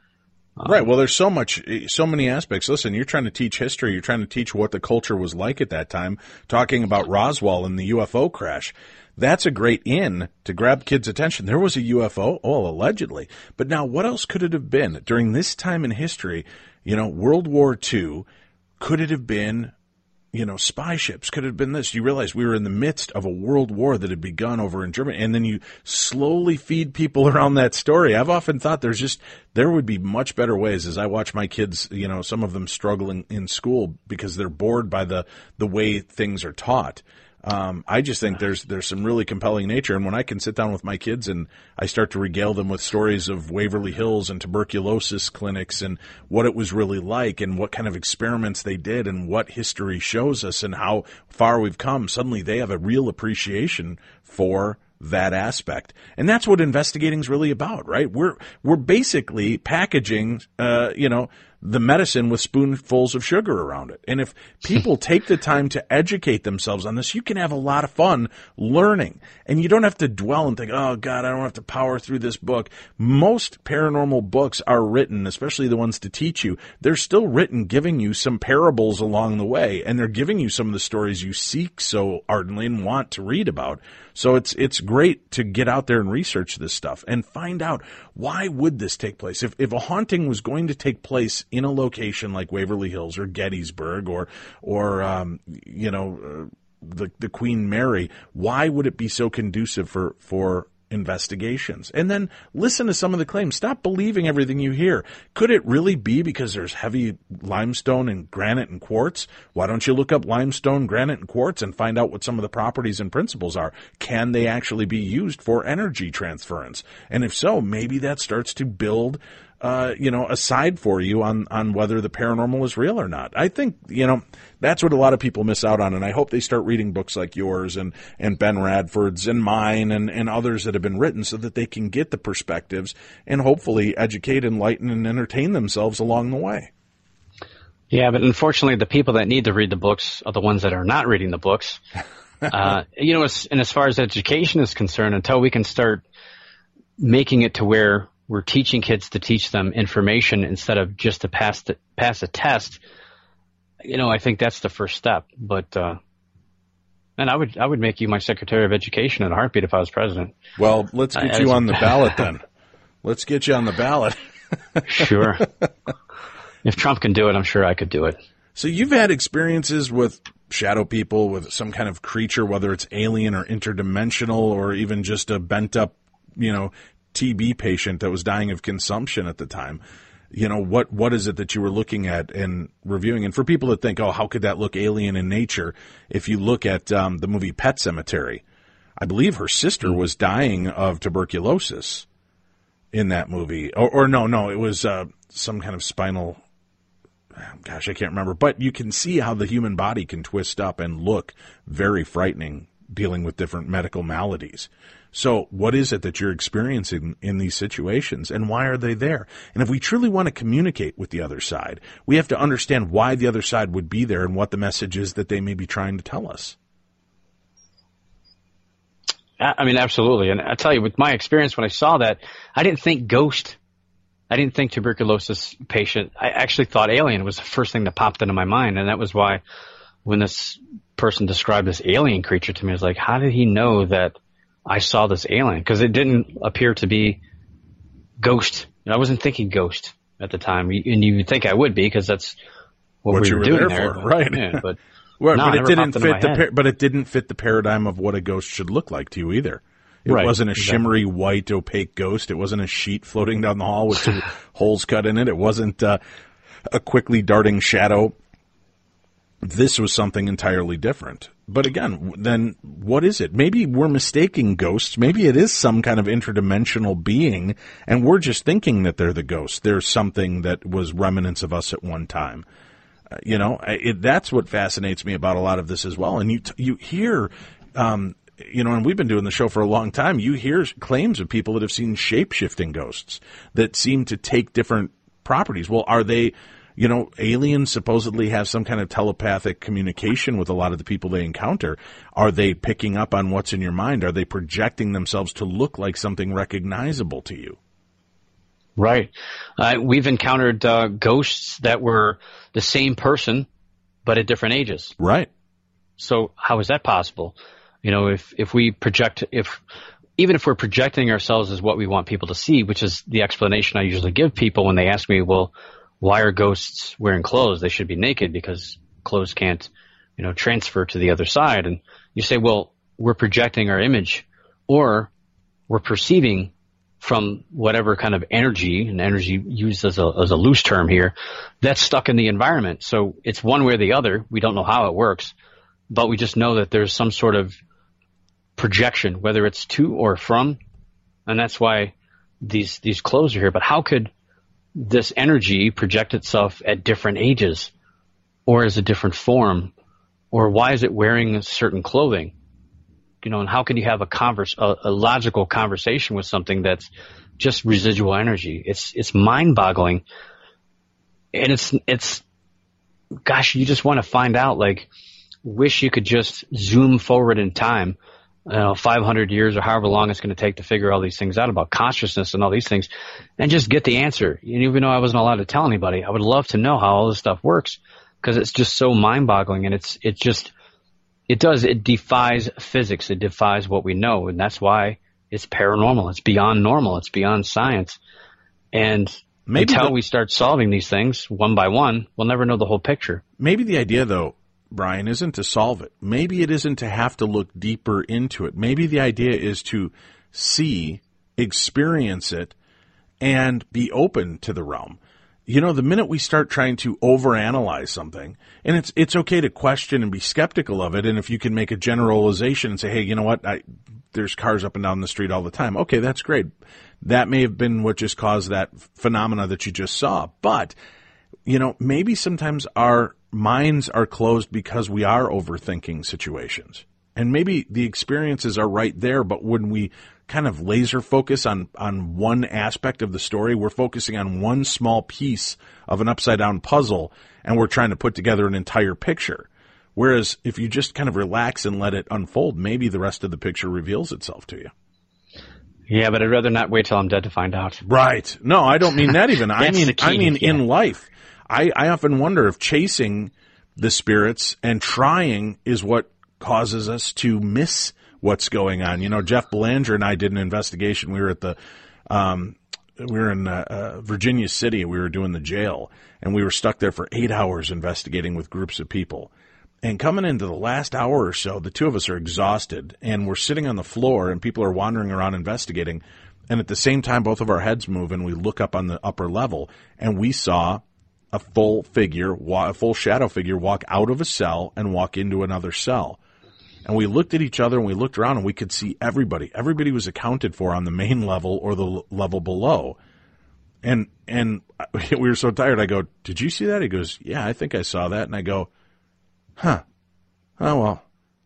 Um, Right. Well, there's so much, so many aspects. Listen, you're trying to teach history. You're trying to teach what the culture was like at that time, talking about Roswell and the U F O crash. That's a great in to grab kids' attention. There was a U F O, oh, allegedly. But now what else could it have been during this time in history? You know, World War Two, could it have been, you know, spy ships? Could it have been this? You realize we were in the midst of a world war that had begun over in Germany, and then you slowly feed people around that story. I've often thought there's just, there would be much better ways as I watch my kids, you know, some of them struggling in school because they're bored by the, the way things are taught. Um, I just think there's there's some really compelling nature. And when I can sit down with my kids and I start to regale them with stories of Waverly Hills and tuberculosis clinics and what it was really like and what kind of experiments they did and what history shows us and how far we've come, suddenly they have a real appreciation for that aspect. And that's what investigating is really about, right? We're we're basically packaging, uh, you know, the medicine with spoonfuls of sugar around it. And if people take the time to educate themselves on this, you can have a lot of fun learning. And you don't have to dwell and think, oh, God, I don't have to power through this book. Most paranormal books are written, especially the ones to teach you, they're still written giving you some parables along the way. And they're giving you some of the stories you seek so ardently and want to read about. So it's it's great to get out there and research this stuff and find out, why would this take place? If if a haunting was going to take place in a location like Waverly Hills or Gettysburg or or um, you know uh, the the Queen Mary, why would it be so conducive for for investigations? And then listen to some of the claims. Stop believing everything you hear. Could it really be because there's heavy limestone and granite and quartz? Why don't you look up limestone, granite, and quartz and find out what some of the properties and principles are? Can they actually be used for energy transference? And if so, maybe that starts to build Uh, you know, a side for you on, on whether the paranormal is real or not. I think, you know, that's what a lot of people miss out on. And I hope they start reading books like yours and, and Ben Radford's and mine and, and others that have been written so that they can get the perspectives and hopefully educate, enlighten, and entertain themselves along the way. Yeah, but unfortunately, the people that need to read the books are the ones that are not reading the books. uh, you know, as, and as far as education is concerned, until we can start making it to where we're teaching kids to teach them information instead of just to pass the, pass a test, you know, I think that's the first step. But, uh, and I would, I would make you my Secretary of Education in a heartbeat if I was president. Well, let's get I, you I, on the ballot then. Let's get you on the ballot. Sure. If Trump can do it, I'm sure I could do it. So you've had experiences with shadow people, with some kind of creature, whether it's alien or interdimensional or even just a bent up, you know, T B patient that was dying of consumption at the time. You know, what, what is it that you were looking at and reviewing? And for people that think, oh, how could that look alien in nature? If you look at um, the movie Pet Sematary, I believe her sister was dying of tuberculosis in that movie. Or, or no, no, it was uh, some kind of spinal, gosh, I can't remember. But you can see how the human body can twist up and look very frightening dealing with different medical maladies. So what is it that you're experiencing in these situations, and why are they there? And if we truly want to communicate with the other side, we have to understand why the other side would be there and what the message is that they may be trying to tell us. I mean, absolutely. And I tell you, with my experience, when I saw that, I didn't think ghost. I didn't think tuberculosis patient. I actually thought alien was the first thing that popped into my mind. And that was why when this person described this alien creature to me, I was like, how did he know that I saw this alien? Because it didn't appear to be ghost. I wasn't thinking ghost at the time. And you would think I would be, because that's what, what we you were, were doing there, there. for, But, right? Yeah, but well, no, but it didn't fit the par- but it didn't fit the paradigm of what a ghost should look like to you either. It right, wasn't a exactly. shimmery, white, opaque ghost. It wasn't a sheet floating down the hall with two holes cut in it. It wasn't uh, a quickly darting shadow. This was something entirely different. But again, then what is it? Maybe we're mistaking ghosts. Maybe it is some kind of interdimensional being, and we're just thinking that they're the ghost. There's something that was remnants of us at one time. You know, it, that's what fascinates me about a lot of this as well. And you t- you hear, um, you know, and we've been doing the show for a long time. You hear claims of people that have seen shape-shifting ghosts that seem to take different properties. Well, are they, you know, aliens supposedly have some kind of telepathic communication with a lot of the people they encounter. Are they picking up on what's in your mind? Are they projecting themselves to look like something recognizable to you? Right. Uh, we've encountered uh, ghosts that were the same person, but at different ages. Right. So how is that possible? You know, if, if we project, if even if we're projecting ourselves as what we want people to see, which is the explanation I usually give people when they ask me, well, why are ghosts wearing clothes? They should be naked because clothes can't, you know, transfer to the other side. And you say, well, we're projecting our image, or we're perceiving from whatever kind of energy, and energy used as a, as a loose term here, that's stuck in the environment. So it's one way or the other. We don't know how it works, but we just know that there's some sort of projection, whether it's to or from, and that's why these these clothes are here. But how could this energy project itself at different ages, or as a different form, or why is it wearing certain clothing? You know, and how can you have a converse, a, a logical conversation with something that's just residual energy? It's it's mind-boggling, and it's it's, gosh, you just want to find out. Like, wish you could just zoom forward in time, you know, five hundred years or however long it's going to take to figure all these things out about consciousness and all these things, and just get the answer. And even though I wasn't allowed to tell anybody, I would love to know how all this stuff works, because it's just so mind-boggling, and it's it just. It does. It defies physics. It defies what we know. And that's why it's paranormal. It's beyond normal. It's beyond science. And maybe until the, we start solving these things one by one, we'll never know the whole picture. Maybe the idea, though, Brian, isn't to solve it. Maybe it isn't to have to look deeper into it. Maybe the idea is to see, experience it, and be open to the realm. You know, the minute we start trying to overanalyze something, and it's it's okay to question and be skeptical of it, and if you can make a generalization and say, hey, you know what, I, there's cars up and down the street all the time. Okay, that's great. That may have been what just caused that phenomena that you just saw. But, you know, maybe sometimes our minds are closed because we are overthinking situations. And maybe the experiences are right there, but when we kind of laser focus on, on one aspect of the story, we're focusing on one small piece of an upside down puzzle, and we're trying to put together an entire picture. Whereas if you just kind of relax and let it unfold, maybe the rest of the picture reveals itself to you. Yeah, but I'd rather not wait till I'm dead to find out. Right. No, I don't mean that even. I mean, I mean yeah. in life. I, I often wonder if chasing the spirits and trying is what causes us to miss what's going on. You know, Jeff Belanger and I did an investigation. We were at the, um, we were in uh, uh, Virginia City. We were doing the jail, and we were stuck there for eight hours investigating with groups of people. And coming into the last hour or so, the two of us are exhausted, and we're sitting on the floor, and people are wandering around investigating. And at the same time, both of our heads move, and we look up on the upper level, and we saw a full figure, a full shadow figure walk out of a cell and walk into another cell. And we looked at each other, and we looked around, and we could see everybody. Everybody was accounted for on the main level or the l- level below. And and we were so tired. I go, did you see that? He goes, yeah, I think I saw that. And I go, huh. Oh, well.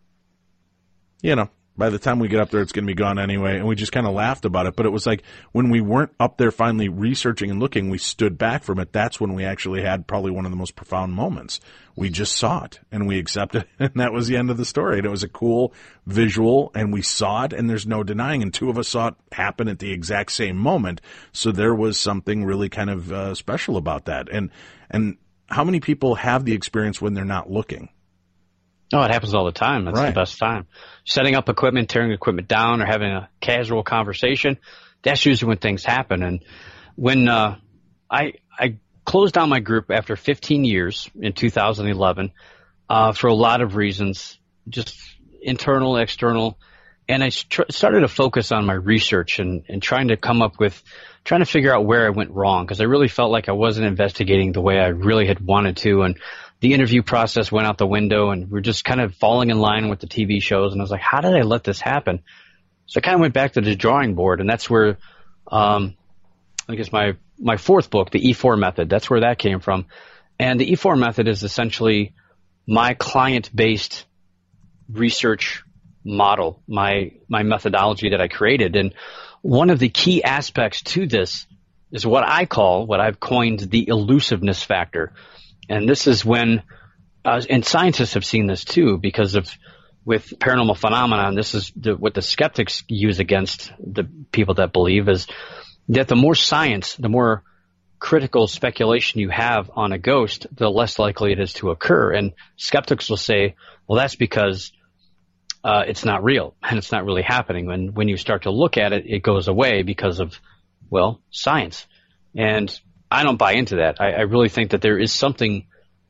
You know, by the time we get up there, it's going to be gone anyway. And we just kind of laughed about it. But it was like when we weren't up there finally researching and looking, we stood back from it. That's when we actually had probably one of the most profound moments. We just saw it, and we accepted it, and that was the end of the story. And it was a cool visual, and we saw it, and there's no denying. And two of us saw it happen at the exact same moment. So there was something really kind of uh, special about that. And and how many people have the experience when they're not looking? Oh, it happens all the time. That's right. The best time. Setting up equipment, tearing equipment down, or having a casual conversation, that's usually when things happen. And when uh, I I closed down my group after fifteen years in two thousand eleven uh, for a lot of reasons, just internal, external, and I tr- started to focus on my research and, and trying to come up with, trying to figure out where I went wrong, because I really felt like I wasn't investigating the way I really had wanted to, and the interview process went out the window, and we're just kind of falling in line with the T V shows. And I was like, how did I let this happen? So I kind of went back to the drawing board, and that's where, um, I guess my, my fourth book, the E four method, that's where that came from. And the E four method is essentially my client-based research model, my my methodology that I created. And one of the key aspects to this is what I call, what I've coined, the elusiveness factor. And this is when, uh, and scientists have seen this too, because of with paranormal phenomenon, this is the, what the skeptics use against the people that believe, is that the more science, the more critical speculation you have on a ghost, the less likely it is to occur. And skeptics will say, well, that's because uh, it's not real and it's not really happening. And when you start to look at it, it goes away because of, well, science. And I don't buy into that. I, I really think that there is something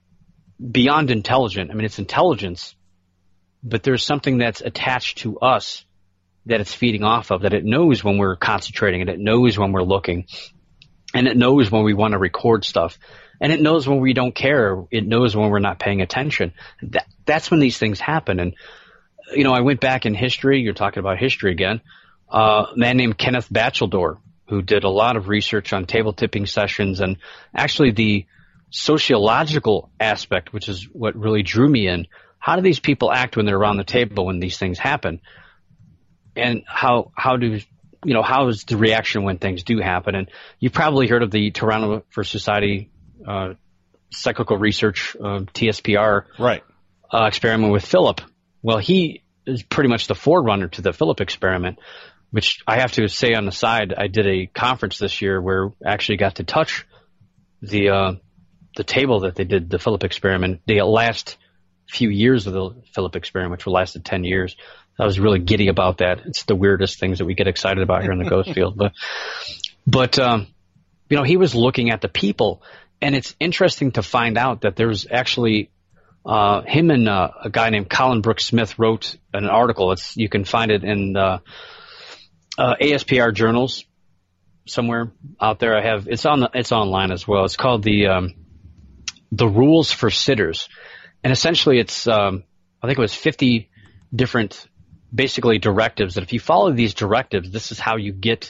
beyond intelligent. I mean, it's intelligence, but there's something that's attached to us that it's feeding off of, that it knows when we're concentrating, and it knows when we're looking, and it knows when we want to record stuff, and it knows when we don't care. It knows when we're not paying attention. That, that's when these things happen. And, you know, I went back in history. You're talking about history again. Uh, a man named Kenneth Batcheldor, who did a lot of research on table tipping sessions, and actually the sociological aspect, which is what really drew me in. How do these people act when they're around the table when these things happen? And how how do you know how is the reaction when things do happen? And you've probably heard of the Toronto for Society uh, Psychical Research uh, T S P R right uh, experiment with Philip. Well, he is pretty much the forerunner to the Philip experiment, which I have to say on the side, I did a conference this year where I actually got to touch the uh, the table that they did the Philip experiment. The last few years of the Philip experiment, which lasted ten years. I was really giddy about that. It's the weirdest things that we get excited about here in the ghost field. But, but um, you know, he was looking at the people, and it's interesting to find out that there's actually uh, him and uh, a guy named Colin Brooks Smith wrote an article. It's you can find it in uh, uh, A S P R journals somewhere out there. I have it's on the, it's online as well. It's called the um, the Rules for Sitters, and essentially it's um, I think it was fifty different basically directives that if you follow these directives, this is how you get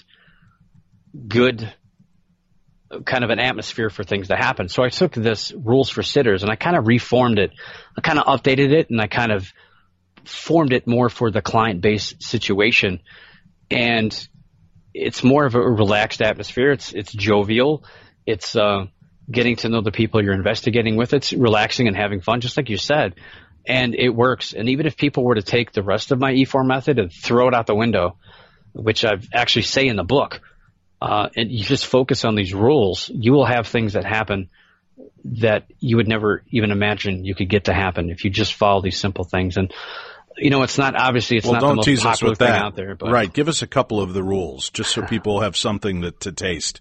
good kind of an atmosphere for things to happen. So I took this Rules for Sitters and I kind of reformed it. I kind of updated it and I kind of formed it more for the client-based situation. And it's more of a relaxed atmosphere. It's, it's jovial. It's, uh, getting to know the people you're investigating with. It's relaxing and having fun, just like you said. And it works. And even if people were to take the rest of my E four method and throw it out the window, which I actually say in the book, uh, and you just focus on these rules, you will have things that happen that you would never even imagine you could get to happen if you just follow these simple things. And, you know, it's not obviously it's well, not don't the most tease popular us with thing that. out there. But right. Give us a couple of the rules just so people have something that, to taste.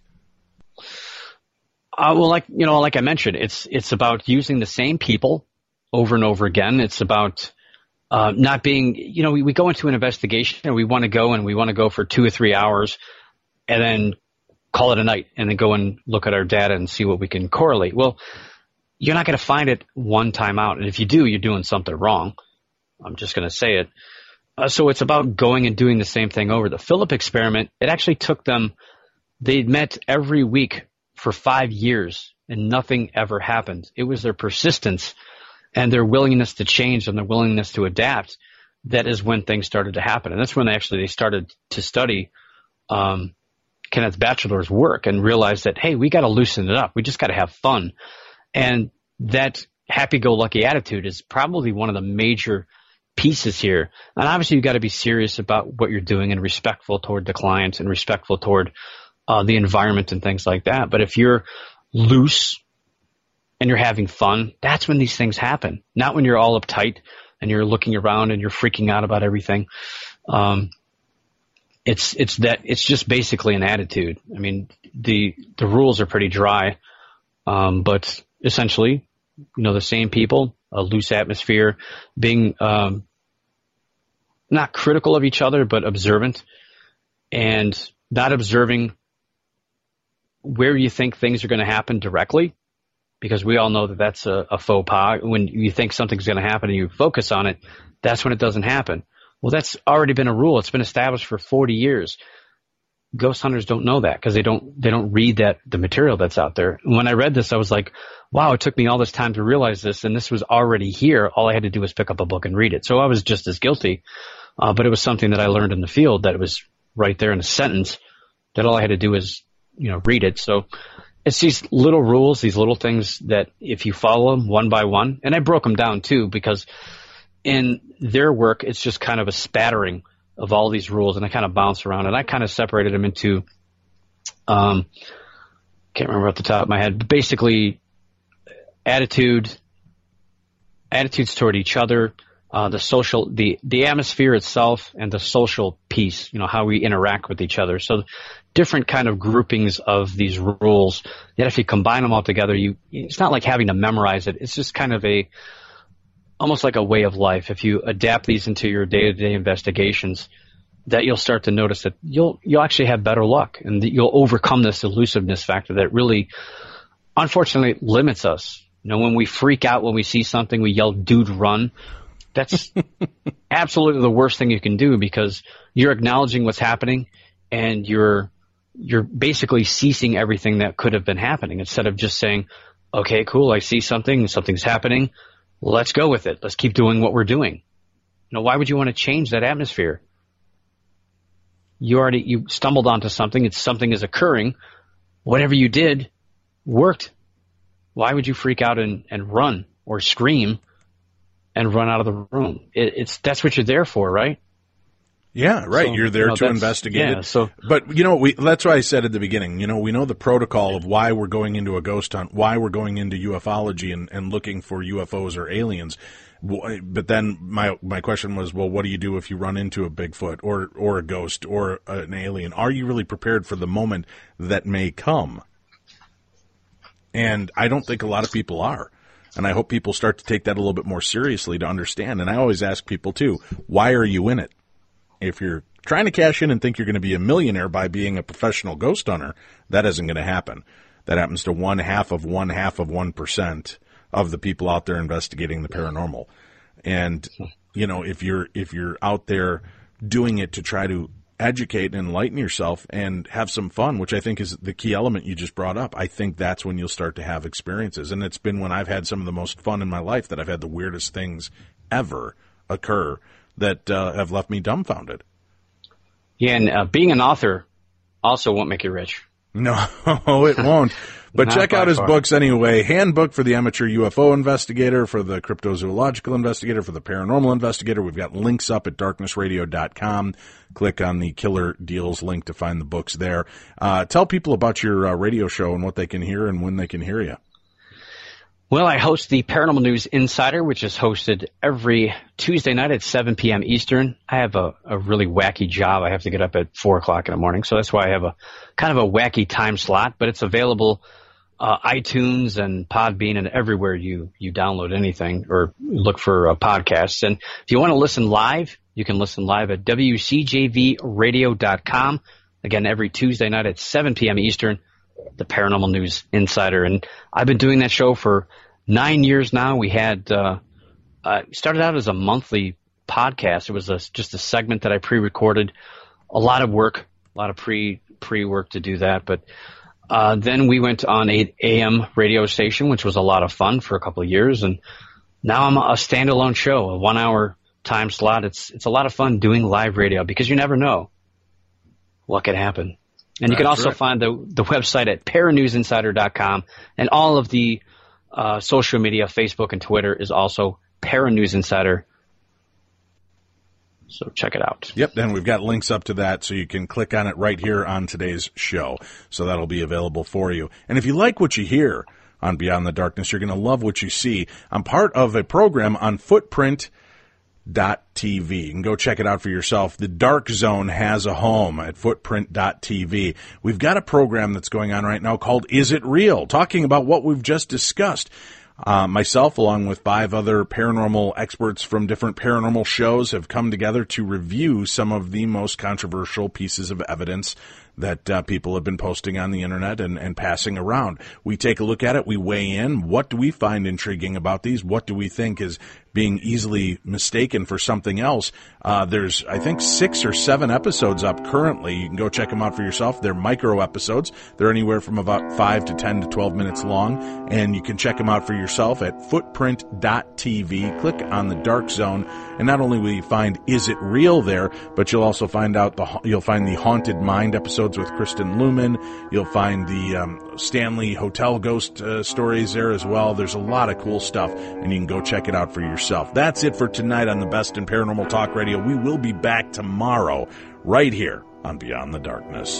Uh, well, like, you know, like I mentioned, it's, it's about using the same people over and over again. It's about, uh, not being, you know, we, we go into an investigation and we want to go and we want to go for two or three hours and then call it a night and then go and look at our data and see what we can correlate. Well, you're not going to find it one time out. And if you do, you're doing something wrong. I'm just going to say it. Uh, so it's about going and doing the same thing over. The Philip experiment, it actually took them, they met every week for five years and nothing ever happened. It was their persistence and their willingness to change and their willingness to adapt that is when things started to happen. And that's when they actually they started to study um, Kenneth Batcheldor's work and realized that, hey, we got to loosen it up. We just got to have fun. And that happy-go-lucky attitude is probably one of the major pieces here. And obviously you've got to be serious about what you're doing and respectful toward the client and respectful toward Uh, the environment and things like that. But if you're loose and you're having fun, that's when these things happen. Not when you're all uptight and you're looking around and you're freaking out about everything. Um, it's it's that it's just basically an attitude. I mean, the the rules are pretty dry, um, but essentially, you know, the same people, a loose atmosphere, being um, not critical of each other, but observant, and not observing where you think things are going to happen directly, because we all know that that's a, a faux pas. When you think something's going to happen and you focus on it, that's when it doesn't happen. Well, that's already been a rule. It's been established for forty years. ghost hunters don't know that because they don't they don't read that the material that's out there. And when I read this, I was like, wow, it took me all this time to realize this, and this was already here. All I had to do was pick up a book and read it. So I was just as guilty, uh, but it was something that I learned in the field that it was right there in a sentence that all I had to do was, you know, read it. So it's these little rules, these little things that if you follow them one by one, and I broke them down too because in their work, it's just kind of a spattering of all these rules, and I kind of bounce around, and I kind of separated them into, um, can't remember off the top of my head, but basically attitude, attitudes toward each other, uh, the social, the, the atmosphere itself, and the social piece, you know, how we interact with each other. So different kind of groupings of these rules, yet if you combine them all together, you, it's not like having to memorize it. It's just kind of a, almost like a way of life. If you adapt these into your day-to-day investigations, that you'll start to notice that you'll you'll actually have better luck, and that you'll overcome this elusiveness factor that really, unfortunately, limits us. You know, when we freak out when we see something, we yell, "Dude, run!" That's absolutely the worst thing you can do because you're acknowledging what's happening, and you're you're basically ceasing everything that could have been happening instead of just saying, "Okay, cool, I see something, something's happening. Let's go with it. Let's keep doing what we're doing." You know, why would you want to change that atmosphere? You already, you stumbled onto something. It's something is occurring. Whatever you did worked. Why would you freak out and, and run or scream and run out of the room? It, it's, that's what you're there for, right? Yeah, right. So, You're there you know, to investigate yeah, it. So, but, you know, we, that's why I said at the beginning, you know, we know the protocol of why we're going into a ghost hunt, why we're going into ufology and, and looking for U F Os or aliens. But then my my question was, well, what do you do if you run into a Bigfoot or, or a ghost or an alien? Are you really prepared for the moment that may come? And I don't think a lot of people are. And I hope people start to take that a little bit more seriously to understand. And I always ask people, too, why are you in it? If you're trying to cash in and think you're going to be a millionaire by being a professional ghost hunter, that isn't going to happen. That happens to one half of one half of one percent of the people out there investigating the paranormal. And, you know, if you're, if you're out there doing it to try to educate and enlighten yourself and have some fun, which I think is the key element you just brought up, I think that's when you'll start to have experiences. And it's been when I've had some of the most fun in my life that I've had the weirdest things ever occur that uh, have left me dumbfounded. Yeah, and uh, being an author also won't make you rich. No, it won't. But check out his far. books anyway. Handbook for the Amateur U F O Investigator, for the Cryptozoological Investigator, for the Paranormal Investigator. We've got links up at darkness radio dot com. Click on the Killer Deals link to find the books there. Uh, tell people about your uh, radio show and what they can hear and when they can hear you. Well, I host the Paranormal News Insider, which is hosted every Tuesday night at seven p.m. Eastern. I have a, a really wacky job. I have to get up at four o'clock in the morning, so that's why I have a kind of a wacky time slot, but it's available uh, iTunes and Podbean and everywhere you, you download anything or look for uh, podcasts. And if you want to listen live, you can listen live at w c j v radio dot com. Again, every Tuesday night at seven p.m. Eastern. The Paranormal News Insider. And I've been doing that show for nine years now. We had, uh, uh, started out as a monthly podcast. It was a, just a segment that I pre-recorded. A lot of work, a lot of pre, pre-work to do that. But, uh, then we went on a A M radio station, which was a lot of fun for a couple of years. And now I'm a standalone show, a one hour time slot. It's, it's a lot of fun doing live radio because you never know what could happen. And you can That's also right. find the the website at paranews insider dot com, and all of the uh, social media, Facebook and Twitter, is also Paranews Insider. So check it out. Yep, and we've got links up to that, so you can click on it right here on today's show. So that'll be available for you. And if you like what you hear on Beyond the Darkness, you're going to love what you see. I'm part of a program on Footprint dot t v. You can go check it out for yourself. The Dark Zone has a home at footprint dot t v. We've got a program that's going on right now called Is It Real? Talking about what we've just discussed. Uh, myself, along with five other paranormal experts from different paranormal shows, have come together to review some of the most controversial pieces of evidence that uh, people have been posting on the internet and, and passing around. We take a look at it. We weigh in. What do we find intriguing about these? What do we think is being easily mistaken for something else. Uh, there's, I think, six or seven episodes up currently. You can go check them out for yourself. They're micro episodes. They're anywhere from about five to ten to twelve minutes long, and you can check them out for yourself at footprint dot t v. Click on the Dark Zone, and not only will you find Is It Real there, but you'll also find out the you'll find the Haunted Mind episodes with Kristen Luman. You'll find the um, Stanley Hotel ghost uh, stories there as well. There's a lot of cool stuff, and you can go check it out for yourself. That's it for tonight on the Best in Paranormal Talk Radio. We will be back tomorrow right here on Beyond the Darkness.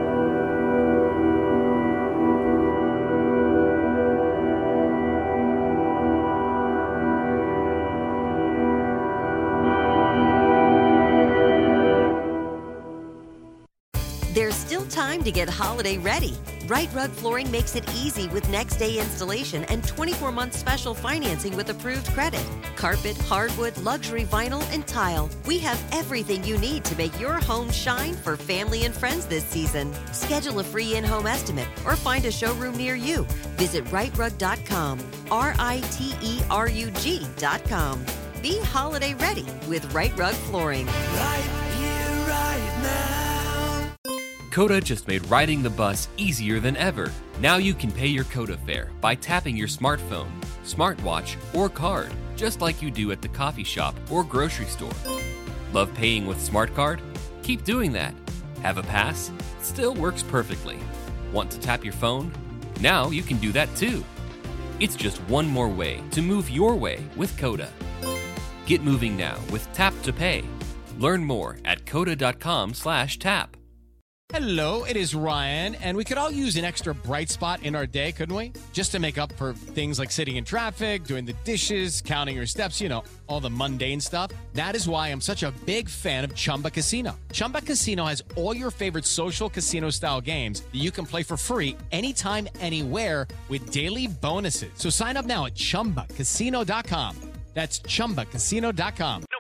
There's still time to get holiday ready. Right Rug Flooring makes it easy with next day installation and twenty-four month special financing with approved credit. Carpet, hardwood, luxury vinyl, and tile. We have everything you need to make your home shine for family and friends this season. Schedule a free in-home estimate or find a showroom near you. Visit right rug dot com, R I T E R U G dot com. Be holiday ready with Right Rug Flooring. Right here, right now. Coda just made riding the bus easier than ever. Now you can pay your Coda fare by tapping your smartphone, smartwatch, or card, just like you do at the coffee shop or grocery store. Love paying with Smart Card? Keep doing that. Have a pass? Still works perfectly. Want to tap your phone? Now you can do that too. It's just one more way to move your way with Coda. Get moving now with Tap to Pay. Learn more at coda dot com slash tap. Hello, it is Ryan, and we could all use an extra bright spot in our day, couldn't we? Just to make up for things like sitting in traffic, doing the dishes, counting your steps, you know, all the mundane stuff. That is why I'm such a big fan of Chumba Casino. Chumba Casino has all your favorite social casino-style games that you can play for free anytime, anywhere with daily bonuses. So sign up now at chumba casino dot com. That's chumba casino dot com. No